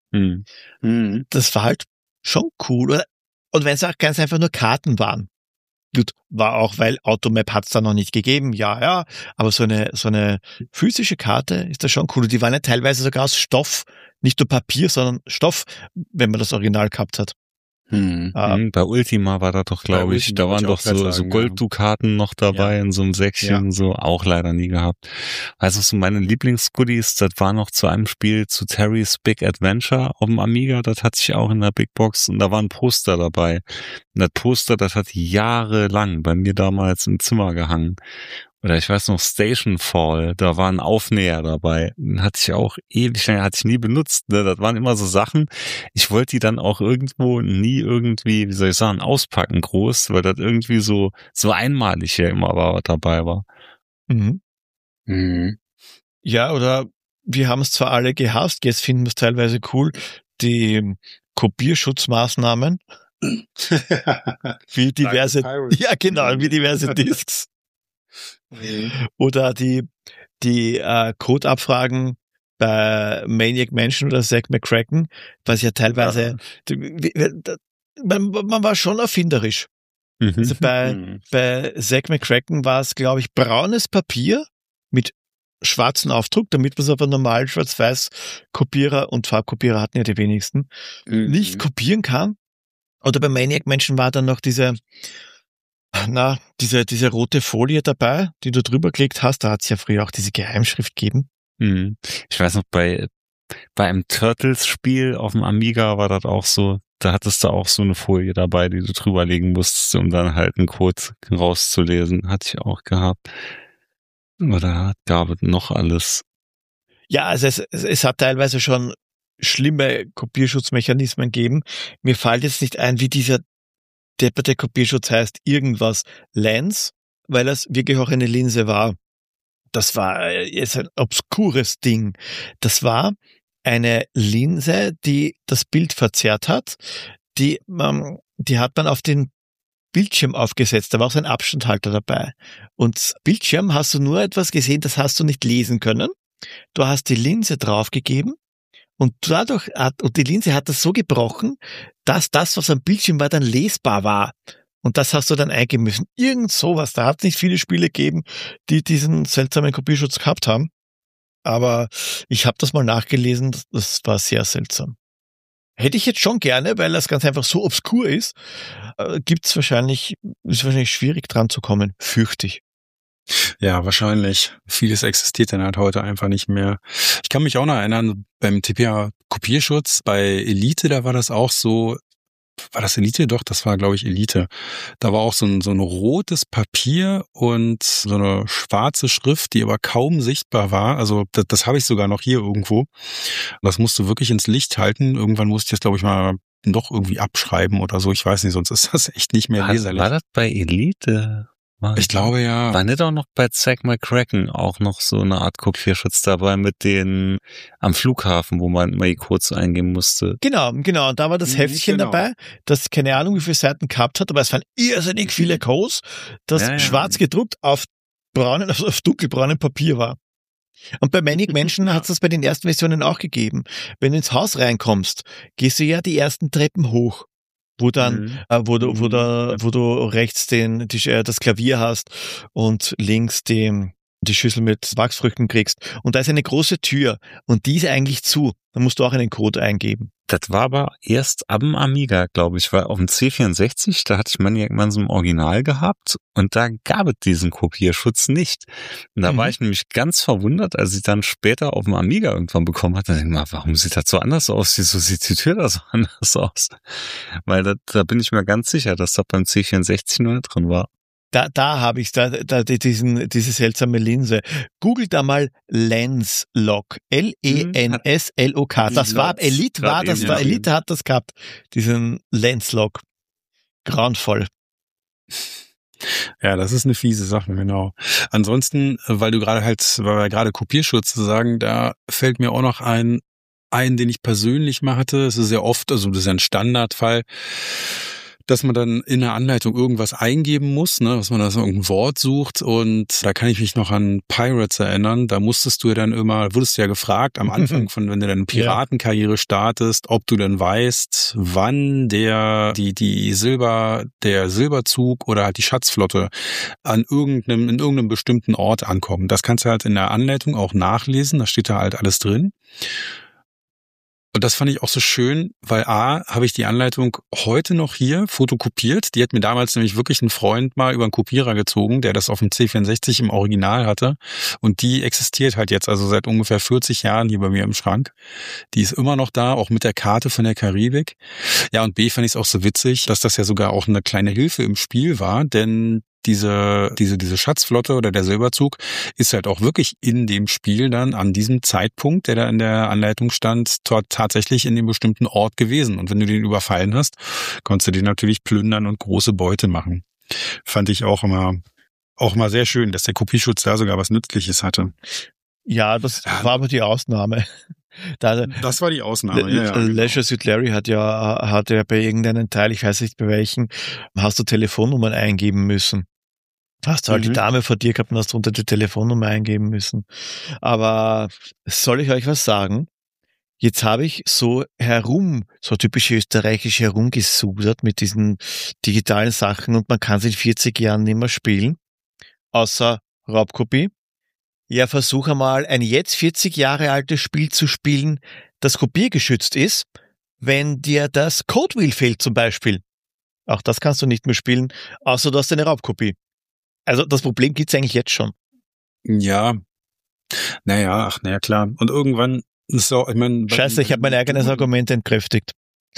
Hm. Mhm. Das war halt schon cool. Oder? Und wenn es auch ganz einfach nur Karten waren. Gut, war auch, weil Automap hat es da noch nicht gegeben, ja, ja, aber so eine so eine physische Karte ist da schon cool. Und die waren ja teilweise sogar aus Stoff, nicht nur Papier, sondern Stoff, wenn man das Original gehabt hat. Mhm. Äh, Hm, bei Ultima war das doch, glaube ich, Ultima da waren wollte ich doch auch grad so, so sagen, Golddukaten noch dabei Ja. in so einem Säckchen, Ja. so, auch leider nie gehabt. Weißt du, so meine Lieblingsgoodies, das war noch zu einem Spiel zu Terry's Big Adventure auf dem Amiga, das hatte ich auch in der Big Box und da war ein Poster dabei. Und das Poster, das hat jahrelang bei mir damals im Zimmer gehangen. Oder ich weiß noch, Station Fall, da war ein Aufnäher dabei. Den hatte ich auch ewig lange, hatte ich nie benutzt. Ne? Das waren immer so Sachen. Ich wollte die dann auch irgendwo nie irgendwie, wie soll ich sagen, auspacken groß, weil das irgendwie so, so einmalig hier immer war, was dabei war. mhm. Mhm. Ja, oder wir haben es zwar alle gehasst, jetzt finden wir es teilweise cool, die Kopierschutzmaßnahmen, wie diverse, Pirates. ja genau, wie diverse Disks. Mhm. Oder die, die äh, Codeabfragen bei Maniac Mansion oder Zack McCracken, was ja teilweise, die, wie- wie- man, man war schon erfinderisch. Also Mhm. bei, Mhm. bei Zack McCracken war es, glaube ich, braunes Papier mit schwarzen Aufdruck, damit man es auf einem normalen Schwarz-Weiß-Kopierer und Farbkopierer hatten ja die wenigsten, Mhm. nicht kopieren kann. Oder bei Maniac Mansion war dann noch diese, na, diese, diese rote Folie dabei, die du drüber gelegt hast. Da hat es ja früher auch diese Geheimschrift gegeben. Mhm. Ich weiß noch, bei, bei einem Turtles-Spiel auf dem Amiga war das auch so, da hattest du auch so eine Folie dabei, die du drüber legen musstest, um dann halt einen Code rauszulesen. Hatte ich auch gehabt. Oder gab es noch alles? Ja, also es, es, es hat teilweise schon schlimme Kopierschutzmechanismen gegeben. Mir fällt jetzt nicht ein, wie dieser depperte Kopierschutz heißt, irgendwas Lens, weil das wirklich auch eine Linse war. Das war jetzt ein obskures Ding. Das war eine Linse, die das Bild verzerrt hat. Die, ähm, die hat man auf den Bildschirm aufgesetzt. Da war auch so ein Abstandhalter dabei. Und Bildschirm hast du nur etwas gesehen, das hast du nicht lesen können. Du hast die Linse draufgegeben und dadurch hat, und die Linse hat das so gebrochen, dass das, was am Bildschirm war, dann lesbar war. Und das hast du dann eingeben müssen. Irgend sowas. Da hat es nicht viele Spiele gegeben, die diesen seltsamen Kopierschutz gehabt haben. Aber ich habe das mal nachgelesen. Das war sehr seltsam. Hätte ich jetzt schon gerne, weil das ganz einfach so obskur ist, äh, gibt's wahrscheinlich, ist wahrscheinlich schwierig dran zu kommen. Fürchte ich. Ja, wahrscheinlich. Vieles existiert dann halt heute einfach nicht mehr. Ich kann mich auch noch erinnern, beim T P A-Kopierschutz, bei Elite, da war das auch so, war das Elite? Doch, das war, glaube ich, Elite. Da war auch so ein, so ein rotes Papier und so eine schwarze Schrift, die aber kaum sichtbar war. Also das, das habe ich sogar noch hier irgendwo. Das musst du wirklich ins Licht halten. Irgendwann musste ich das, glaube ich, mal doch irgendwie abschreiben oder so. Ich weiß nicht, sonst ist das echt nicht mehr War, leserlich. war das bei Elite? War, Ich glaube ja. War nicht auch noch bei Zack McCracken auch noch so eine Art Kopierschutz dabei mit den am Flughafen, wo man mal die Codes eingeben musste? Genau, genau. Und da war das Mhm, Heftchen genau. dabei, das keine Ahnung, wie viele Seiten gehabt hat, aber es waren irrsinnig viele Codes, das Ja, ja. schwarz gedruckt auf braunen, auf, auf dunkelbraunem Papier war. Und bei Maniac Mansion hat es das bei den ersten Versionen auch gegeben. Wenn du ins Haus reinkommst, gehst du ja die ersten Treppen hoch, wo dann, Mhm. äh, wo du, wo Mhm. da, wo du rechts den, die, äh, das Klavier hast und links die, die Schüssel mit Wachsfrüchten kriegst. Und da ist eine große Tür und die ist eigentlich zu. Da musst du auch einen Code eingeben. Das war aber erst am Amiga, glaube ich, weil auf dem C vierundsechzig, da hatte ich Maniac Mansion im Original gehabt und da gab es diesen Kopierschutz nicht. Und da Mhm. war ich nämlich ganz verwundert, als ich dann später auf dem Amiga irgendwann bekommen hatte. Da denke ich mal, warum sieht das so anders aus? Wieso sieht die Tür da so anders aus? Weil da, da bin ich mir ganz sicher, dass das beim C vierundsechzig nur nicht drin war. Da, da habe ich da, da diesen, diese seltsame Linse. Google da mal Lens-Lock. L E N S L O K. Das war, Elite war das, Gerade da, eben, ja. Elite hat das gehabt. Diesen Lens-Lock. Grauenvoll. Ja, das ist eine fiese Sache, genau. Ansonsten, weil du gerade halt, weil wir gerade Kopierschutz sagen, da fällt mir auch noch ein, ein, den ich persönlich mal hatte. Es ist sehr oft, also das ist ja ein Standardfall. dass man dann in der Anleitung irgendwas eingeben muss, ne, dass man da so irgendein Wort sucht. Und da kann ich mich noch an Pirates erinnern. Da musstest du ja dann immer, wurdest du ja gefragt am Anfang von, wenn du deine Piratenkarriere startest, ob du dann weißt, wann der, die, die Silber, der Silberzug oder halt die Schatzflotte an irgendeinem, in irgendeinem bestimmten Ort ankommen. Das kannst du halt in der Anleitung auch nachlesen. Da steht da halt alles drin. Und das fand ich auch so schön, weil A, habe ich die Anleitung heute noch hier fotokopiert. Die hat mir damals nämlich wirklich ein Freund mal über einen Kopierer gezogen, der das auf dem C vierundsechzig im Original hatte. Und die existiert halt jetzt, also seit ungefähr vierzig Jahren hier bei mir im Schrank. Die ist immer noch da, auch mit der Karte von der Karibik. Ja, und B, fand ich es auch so witzig, dass das ja sogar auch eine kleine Hilfe im Spiel war, denn diese, diese, diese Schatzflotte oder der Silberzug ist halt auch wirklich in dem Spiel dann an diesem Zeitpunkt, der da in der Anleitung stand, dort tatsächlich in dem bestimmten Ort gewesen. Und wenn du den überfallen hast, konntest du den natürlich plündern und große Beute machen. Fand ich auch immer, auch immer sehr schön, dass der Kopierschutz da sogar was Nützliches hatte. Ja, das ja. war aber die Ausnahme. Da, das war die Ausnahme, Le- ja, ja, genau. Leisure Suit Larry hat ja, hat ja bei irgendeinem Teil, ich weiß nicht bei welchen, hast du Telefonnummern eingeben müssen. Hast du halt mhm. die Dame vor dir gehabt und hast drunter die Telefonnummer eingeben müssen. Aber soll ich euch was sagen? Jetzt habe ich so herum, so typisch österreichisch herumgesudert mit diesen digitalen Sachen und man kann es in vierzig Jahren nicht mehr spielen, außer Raubkopie. Ja, versuch einmal ein jetzt vierzig Jahre altes Spiel zu spielen, das kopiergeschützt ist, wenn dir das Code Wheel fehlt zum Beispiel. Auch das kannst du nicht mehr spielen, außer du hast eine Raubkopie. Also das Problem gibt's eigentlich jetzt schon. Ja, naja, ach naja, klar. Und irgendwann ist auch, ich meine... Scheiße, ich habe mein eigenes Argument entkräftigt.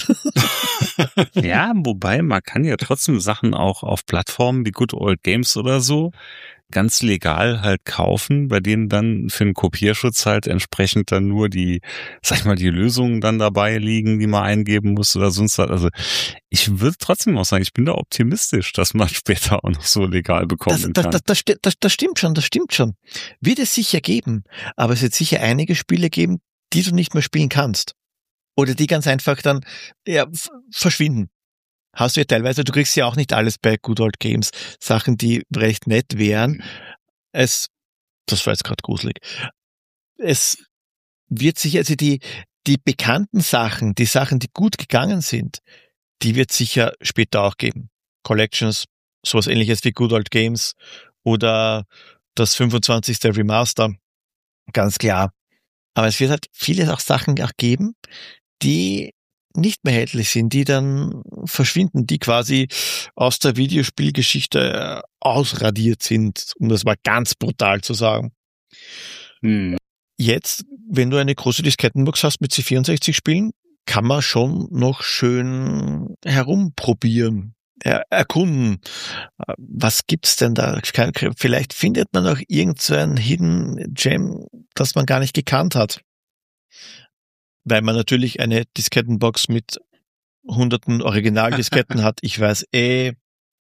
Ja, wobei man kann ja trotzdem Sachen auch auf Plattformen wie Good Old Games oder so ganz legal halt kaufen, bei denen dann für den Kopierschutz halt entsprechend dann nur die, sag ich mal, die Lösungen dann dabei liegen, die man eingeben muss oder sonst was. Also ich würde trotzdem auch sagen, ich bin da optimistisch, dass man später auch noch so legal bekommen das, kann. Das, das, das, das stimmt schon, das stimmt schon. Wird es sicher geben, aber es wird sicher einige Spiele geben, die du nicht mehr spielen kannst. Oder die ganz einfach dann ja, f- verschwinden. Hast du ja teilweise, du kriegst ja auch nicht alles bei Good Old Games. Sachen, die recht nett wären. Es, das war jetzt gerade gruselig. Es wird sicher, also die, die bekannten Sachen, die Sachen, die gut gegangen sind, die wird sicher später auch geben. Collections, sowas ähnliches wie Good Old Games oder das fünfundzwanzigste Remaster. Ganz klar. Aber es wird halt viele auch Sachen auch geben, die nicht mehr erhältlich sind, die dann verschwinden, die quasi aus der Videospielgeschichte ausradiert sind, um das mal ganz brutal zu sagen. Hm. Jetzt, wenn du eine große Diskettenbox hast mit C vierundsechzig Spielen, kann man schon noch schön herumprobieren, er- erkunden. Was gibt's denn da? Vielleicht findet man auch irgend so ein Hidden Gem, das man gar nicht gekannt hat. Weil man natürlich eine Diskettenbox mit hunderten Originaldisketten hat. Ich weiß eh.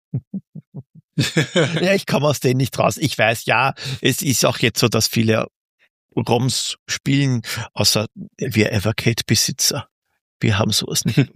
Ja, ich komme aus denen nicht raus. Ich weiß, ja, es ist auch jetzt so, dass viele ROMs spielen, außer wir Evercade-Besitzer. Wir haben sowas nicht.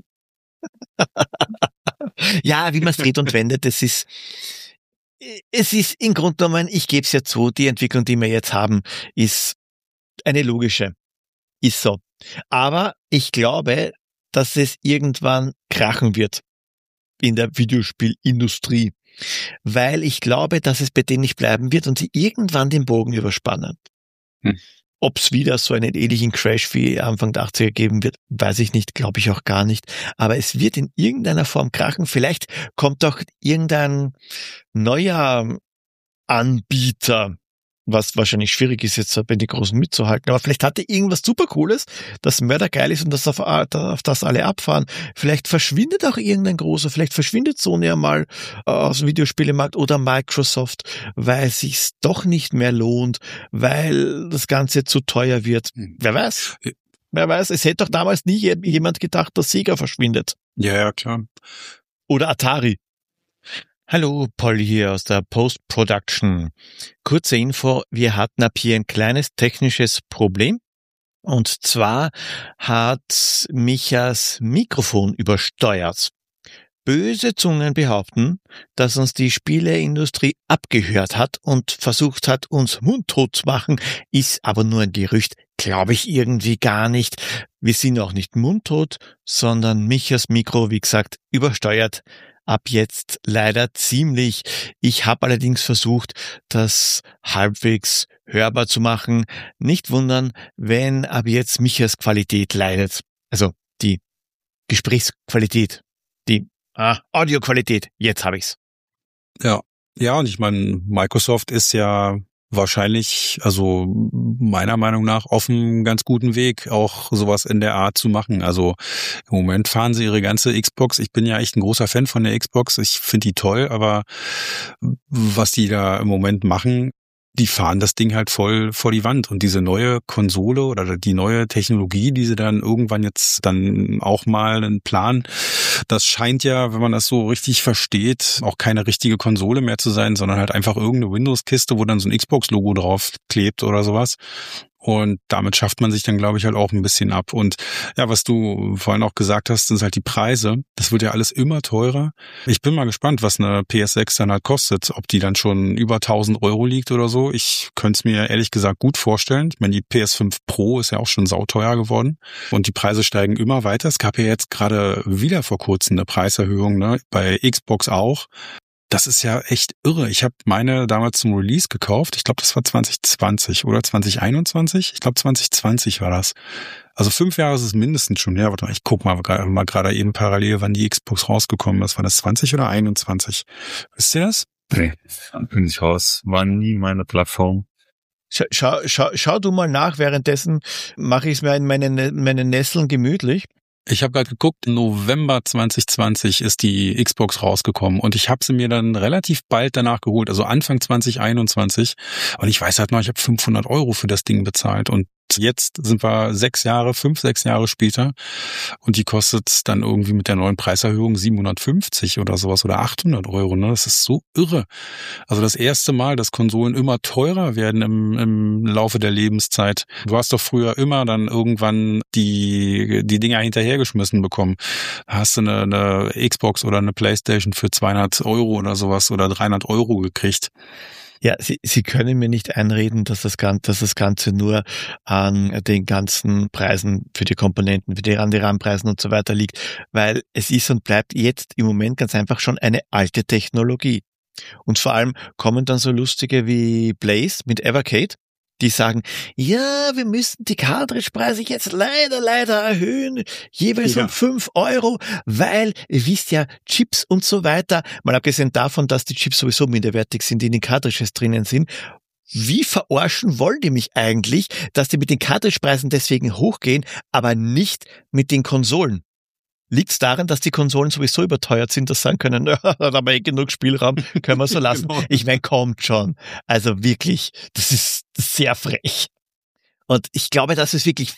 Ja, wie man es dreht und wendet, es ist, es ist im Grunde genommen, ich gebe es ja zu, die Entwicklung, die wir jetzt haben, ist eine logische. Ist so. Aber ich glaube, dass es irgendwann krachen wird in der Videospielindustrie, weil ich glaube, dass es bei denen nicht bleiben wird und sie irgendwann den Bogen überspannen. Hm. Ob es wieder so einen ähnlichen Crash wie Anfang der achtziger geben wird, weiß ich nicht, glaube ich auch gar nicht. Aber es wird in irgendeiner Form krachen. Vielleicht kommt auch irgendein neuer Anbieter, was wahrscheinlich schwierig ist jetzt bei den Großen mitzuhalten, aber vielleicht hat er irgendwas super Cooles, das mördergeil ist und das auf, auf das alle abfahren. Vielleicht verschwindet auch irgendein Großer, vielleicht verschwindet Sony einmal aus dem Videospielemarkt oder Microsoft, weil es sich doch nicht mehr lohnt, weil das Ganze zu teuer wird. Hm. Wer weiß? Wer weiß, es hätte doch damals nie jemand gedacht, dass Sega verschwindet. Ja, ja, klar. Oder Atari. Hallo, Paul hier aus der Post-Production. Kurze Info, wir hatten ab hier ein kleines technisches Problem. Und zwar hat Michas Mikrofon übersteuert. Böse Zungen behaupten, dass uns die Spieleindustrie abgehört hat und versucht hat, uns mundtot zu machen, ist aber nur ein Gerücht, glaube ich irgendwie gar nicht. Wir sind auch nicht mundtot, sondern Michas Mikro, wie gesagt, übersteuert. Ab jetzt leider ziemlich. Ich habe allerdings versucht, das halbwegs hörbar zu machen. Nicht wundern, wenn ab jetzt Michas Qualität leidet. Also die Gesprächsqualität, die ah, Audioqualität. Jetzt habe ich's. Ja, ja, und ich meine, Microsoft ist ja wahrscheinlich, also meiner Meinung nach, auf einem ganz guten Weg, auch sowas in der Art zu machen. Also im Moment fahren sie ihre ganze Xbox. Ich bin ja echt ein großer Fan von der Xbox. Ich finde die toll, aber was die da im Moment machen, die fahren das Ding halt voll vor die Wand. Und diese neue Konsole oder die neue Technologie, die sie dann irgendwann jetzt dann auch mal einen Plan, das scheint ja, wenn man das so richtig versteht, auch keine richtige Konsole mehr zu sein, sondern halt einfach irgendeine Windows-Kiste, wo dann so ein Xbox-Logo drauf klebt oder sowas. Und damit schafft man sich dann, glaube ich, halt auch ein bisschen ab. Und ja, was du vorhin auch gesagt hast, sind halt die Preise. Das wird ja alles immer teurer. Ich bin mal gespannt, was eine P S sechs dann halt kostet. Ob die dann schon über tausend Euro liegt oder so. Ich könnte es mir ehrlich gesagt gut vorstellen. Ich meine, die P S fünf Pro ist ja auch schon sauteuer geworden. Und die Preise steigen immer weiter. Es gab ja jetzt gerade wieder vor kurzem eine Preiserhöhung, ne? Bei Xbox auch. Das ist ja echt irre. Ich habe meine damals zum Release gekauft. Ich glaube, das war zwanzig zwanzig oder zwanzig einundzwanzig. Ich glaube, zwanzig zwanzig war das. Also fünf Jahre ist es mindestens schon. Ja, warte mal, ich guck mal, mal gerade eben parallel, wann die Xbox rausgekommen ist. War das zwanzig oder einundzwanzig? Wisst ihr das? Nee, bin ich raus. War nie meine Plattform. Schau, schau, schau, schau du mal nach. Währenddessen mache ich es mir in meinen meine Nesseln gemütlich. Ich habe gerade geguckt, im November zwanzig zwanzig ist die Xbox rausgekommen und ich habe sie mir dann relativ bald danach geholt, also Anfang zwanzig einundzwanzig. Und ich weiß halt noch, ich habe fünfhundert Euro für das Ding bezahlt und jetzt sind wir sechs Jahre, fünf, sechs Jahre später und die kostet dann irgendwie mit der neuen Preiserhöhung siebenhundertfünfzig oder sowas oder achthundert Euro. Ne? Das ist so irre. Also das erste Mal, dass Konsolen immer teurer werden im, im Laufe der Lebenszeit. Du hast doch früher immer dann irgendwann die die Dinger hinterhergeschmissen bekommen. Da hast du eine, eine Xbox oder eine Playstation für zweihundert Euro oder sowas oder dreihundert Euro gekriegt. Ja, Sie, Sie können mir nicht einreden, dass das, Ganze, dass das Ganze nur an den ganzen Preisen für die Komponenten, für die, an den RAM-Preisen und so weiter liegt, weil es ist und bleibt jetzt im Moment ganz einfach schon eine alte Technologie. Und vor allem kommen dann so lustige wie Blaze mit Evercade, die sagen, ja, wir müssen die Cartridge-Preise jetzt leider, leider erhöhen, jeweils ja. um fünf Euro, weil, ihr wisst ja, Chips und so weiter, mal abgesehen davon, dass die Chips sowieso minderwertig sind, die in den Cartridges drinnen sind. Wie verarschen wollen die mich eigentlich, dass die mit den Cartridge-Preisen deswegen hochgehen, aber nicht mit den Konsolen? Liegt's daran, dass die Konsolen sowieso überteuert sind, dass sagen können, da haben wir eh genug Spielraum, können wir so lassen. Genau. Ich meine, kommt schon. Also wirklich, das ist sehr frech. Und ich glaube, das ist wirklich,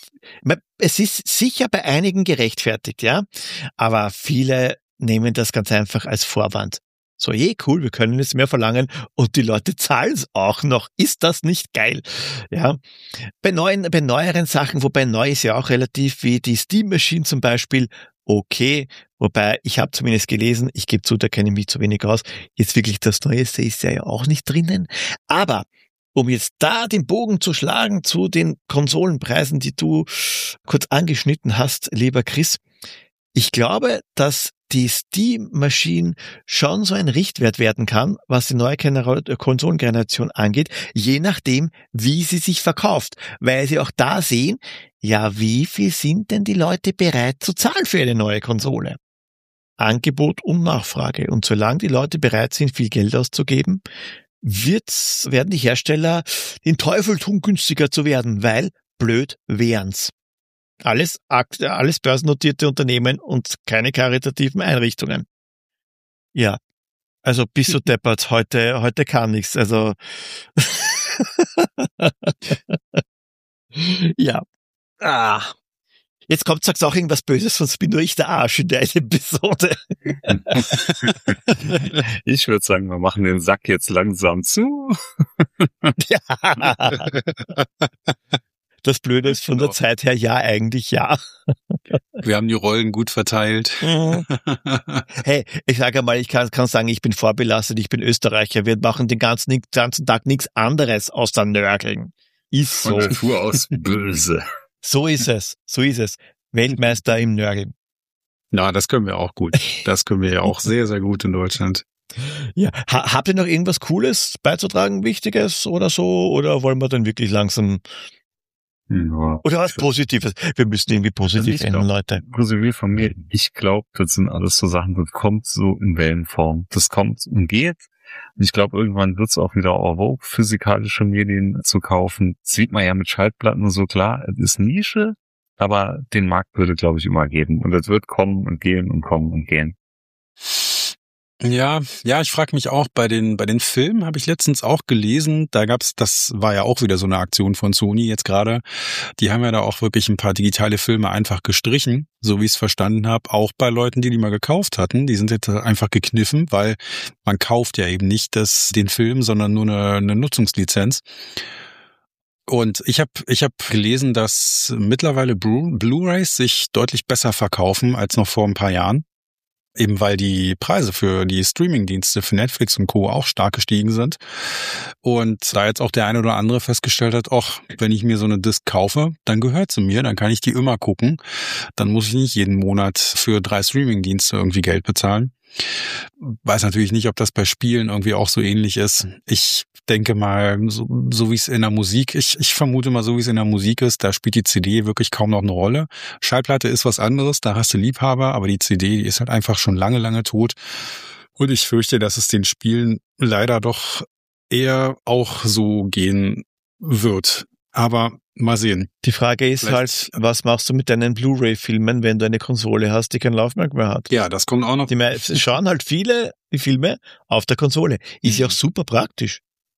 es ist sicher bei einigen gerechtfertigt, ja, aber viele nehmen das ganz einfach als Vorwand. So, je, cool, wir können jetzt mehr verlangen und die Leute zahlen es auch noch. Ist das nicht geil? Ja. Bei neuen, bei neueren Sachen, wobei neu ist ja auch relativ, wie die Steam Machine zum Beispiel, okay, wobei ich habe zumindest gelesen, ich gebe zu, da kenne ich mich zu wenig aus, jetzt wirklich das Neueste ist ja auch nicht drinnen, aber um jetzt da den Bogen zu schlagen zu den Konsolenpreisen, die du kurz angeschnitten hast, lieber Chris, ich glaube, dass die Steam Machine schon so ein Richtwert werden kann, was die neue Konsolengeneration angeht, je nachdem, wie sie sich verkauft, weil sie auch da sehen, ja, wie viel sind denn die Leute bereit zu zahlen für eine neue Konsole? Angebot und Nachfrage. Und solange die Leute bereit sind, viel Geld auszugeben, wird's, werden die Hersteller den Teufel tun, günstiger zu werden, weil blöd wären's. Alles, alles börsennotierte Unternehmen und keine karitativen Einrichtungen. Ja, also bist du deppert, heute, heute kann nichts, also ja. Ah. Jetzt kommt, sagst auch irgendwas Böses, sonst bin nur ich der Arsch in der Episode. Ich würde sagen, wir machen den Sack jetzt langsam zu. Ja. Das Blöde ist von der Zeit her, ja, eigentlich ja. Wir haben die Rollen gut verteilt. Mhm. Hey, ich sage mal, ich kann, kann sagen, ich bin vorbelastet, ich bin Österreicher. Wir machen den ganzen, den ganzen Tag nichts anderes außer nörgeln. Ist so. Von Natur aus böse. So ist es. So ist es. Weltmeister im Nörgeln. Na, das können wir auch gut. Das können wir ja auch sehr, sehr gut in Deutschland. Ja. Ha, habt ihr noch irgendwas Cooles beizutragen, Wichtiges oder so? Oder wollen wir dann wirklich langsam... Ja. Oder was Positives? Wir müssen irgendwie positiv Ich enden, glaub, Leute. Positiv von mir. Ich glaube, das sind alles so Sachen, das kommt so in Wellenform. Das kommt und geht. Und ich glaube, irgendwann wird es auch wieder en vogue, physikalische Medien zu kaufen. Das sieht man ja mit Schallplatten und so, klar, es ist Nische, aber den Markt würde, glaube ich, immer geben. Und es wird kommen und gehen und kommen und gehen. Ja, ja, ich frage mich auch, bei den bei den Filmen habe ich letztens auch gelesen, da gab's, das war ja auch wieder so eine Aktion von Sony jetzt gerade, die haben ja da auch wirklich ein paar digitale Filme einfach gestrichen, so wie ich es verstanden habe, auch bei Leuten, die die mal gekauft hatten, die sind jetzt einfach gekniffen, weil man kauft ja eben nicht das den Film, sondern nur eine, eine Nutzungslizenz. Und ich habe ich hab gelesen, dass mittlerweile Blu- Blu-rays sich deutlich besser verkaufen als noch vor ein paar Jahren. Eben weil die Preise für die Streaming-Dienste für Netflix und Co. auch stark gestiegen sind. Und da jetzt auch der eine oder andere festgestellt hat, ach, wenn ich mir so eine Disc kaufe, dann gehört sie mir, dann kann ich die immer gucken. Dann muss ich nicht jeden Monat für drei Streaming-Dienste irgendwie Geld bezahlen. Weiß natürlich nicht, ob das bei Spielen irgendwie auch so ähnlich ist. Ich denke mal, so, so wie es in der Musik, ich, ich vermute mal, so wie es in der Musik ist, da spielt die C D wirklich kaum noch eine Rolle. Schallplatte ist was anderes, da hast du Liebhaber, aber die C D, die ist halt einfach schon lange, lange tot. Und ich fürchte, dass es den Spielen leider doch eher auch so gehen wird. Aber mal sehen. Die Frage ist Vielleicht- halt, was machst du mit deinen Blu-ray-Filmen, wenn du eine Konsole hast, die kein Laufwerk mehr hat? Ja, das kommt auch noch. Die me- schauen halt viele die Filme auf der Konsole. Ist ja auch super praktisch.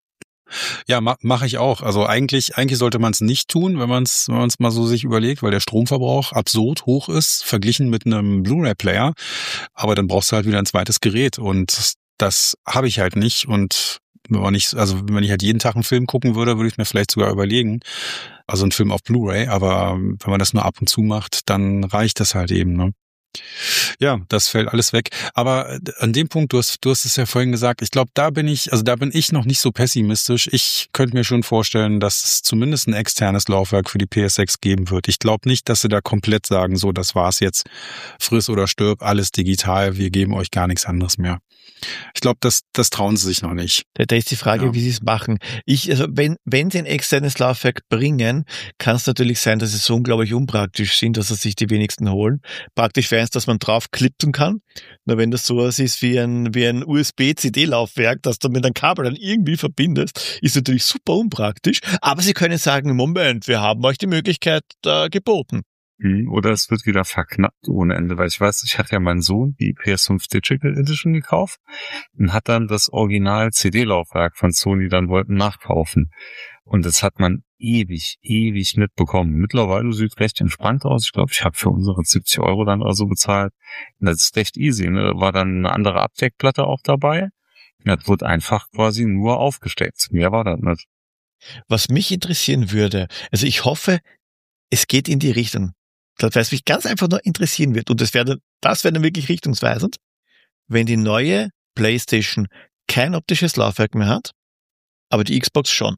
Ja, ma- mache ich auch. Also eigentlich, eigentlich sollte man es nicht tun, wenn man es, wenn man es mal so sich überlegt, weil der Stromverbrauch absurd hoch ist, verglichen mit einem Blu-ray-Player. Aber dann brauchst du halt wieder ein zweites Gerät und das habe ich halt nicht. Und wenn man nicht, also wenn ich halt jeden Tag einen Film gucken würde, würde ich mir vielleicht sogar überlegen. Also einen Film auf Blu-ray, aber wenn man das nur ab und zu macht, dann reicht das halt eben, ne? Ja, das fällt alles weg. Aber an dem Punkt, du hast, du hast es ja vorhin gesagt, ich glaube, da bin ich, also da bin ich noch nicht so pessimistisch. Ich könnte mir schon vorstellen, dass es zumindest ein externes Laufwerk für die P S sechs geben wird. Ich glaube nicht, dass sie da komplett sagen, so, das war's jetzt, friss oder stirb, alles digital, wir geben euch gar nichts anderes mehr. Ich glaube, das, das trauen sie sich noch nicht. Da, da ist die Frage, Ja. wie sie es machen. Ich, also wenn, wenn sie ein externes Laufwerk bringen, kann es natürlich sein, dass sie so unglaublich unpraktisch sind, dass es sich die wenigsten holen. Praktisch wäre es, dass man drauf klippen kann. Nur wenn das sowas ist wie ein, wie ein U S B-C D-Laufwerk, das du mit einem Kabel dann irgendwie verbindest, ist natürlich super unpraktisch. Aber sie können sagen, Moment, wir haben euch die Möglichkeit äh, geboten. Oder es wird wieder verknappt ohne Ende, weil ich weiß, ich hatte ja meinen Sohn die P S fünf Digital Edition gekauft und hat dann das Original C D-Laufwerk von Sony dann wollten nachkaufen. Und das hat man ewig, ewig nicht bekommen. Mittlerweile sieht recht entspannt aus. Ich glaube, ich habe für unsere siebzig Euro dann oder so bezahlt. Und das ist recht easy. Ne? War dann eine andere Abdeckplatte auch dabei. Und das wurde einfach quasi nur aufgesteckt. Mehr war das nicht. Was mich interessieren würde, also ich hoffe, es geht in die Richtung. Das, was mich ganz einfach nur interessieren wird, und das wäre, das wäre dann wirklich richtungsweisend, wenn die neue PlayStation kein optisches Laufwerk mehr hat, aber die Xbox schon.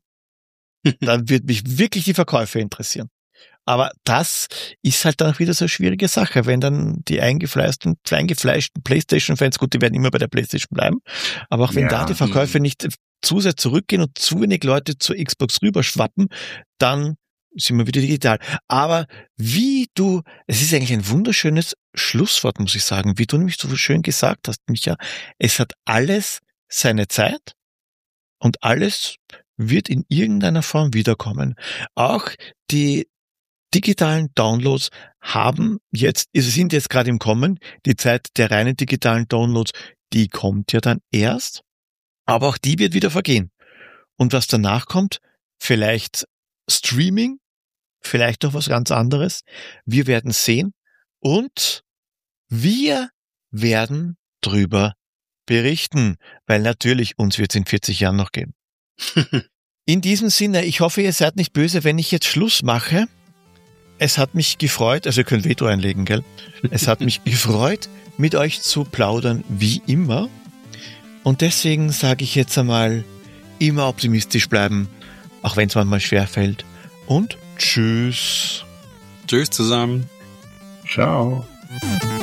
Dann wird mich wirklich die Verkäufe interessieren. Aber das ist halt dann auch wieder so eine schwierige Sache, wenn dann die eingefleischten, eingefleischten PlayStation-Fans, gut, die werden immer bei der PlayStation bleiben, aber auch wenn Ja. da die Verkäufe nicht zu sehr zurückgehen und zu wenig Leute zur Xbox rüberschwappen, dann sind wir wieder digital. Aber wie du, es ist eigentlich ein wunderschönes Schlusswort, muss ich sagen, wie du nämlich so schön gesagt hast, Micha, es hat alles seine Zeit und alles wird in irgendeiner Form wiederkommen. Auch die digitalen Downloads haben jetzt, also sind jetzt gerade im Kommen. Die Zeit der reinen digitalen Downloads, die kommt ja dann erst, aber auch die wird wieder vergehen. Und was danach kommt, vielleicht Streaming, vielleicht noch was ganz anderes. Wir werden sehen und wir werden drüber berichten, weil natürlich uns wird es in vierzig Jahren noch geben. In diesem Sinne, ich hoffe, ihr seid nicht böse, wenn ich jetzt Schluss mache. Es hat mich gefreut, also ihr könnt Veto einlegen, gell? Es hat mich gefreut, mit euch zu plaudern, wie immer. Und deswegen sage ich jetzt einmal, immer optimistisch bleiben, auch wenn es manchmal schwerfällt. Und tschüss. Tschüss zusammen. Ciao.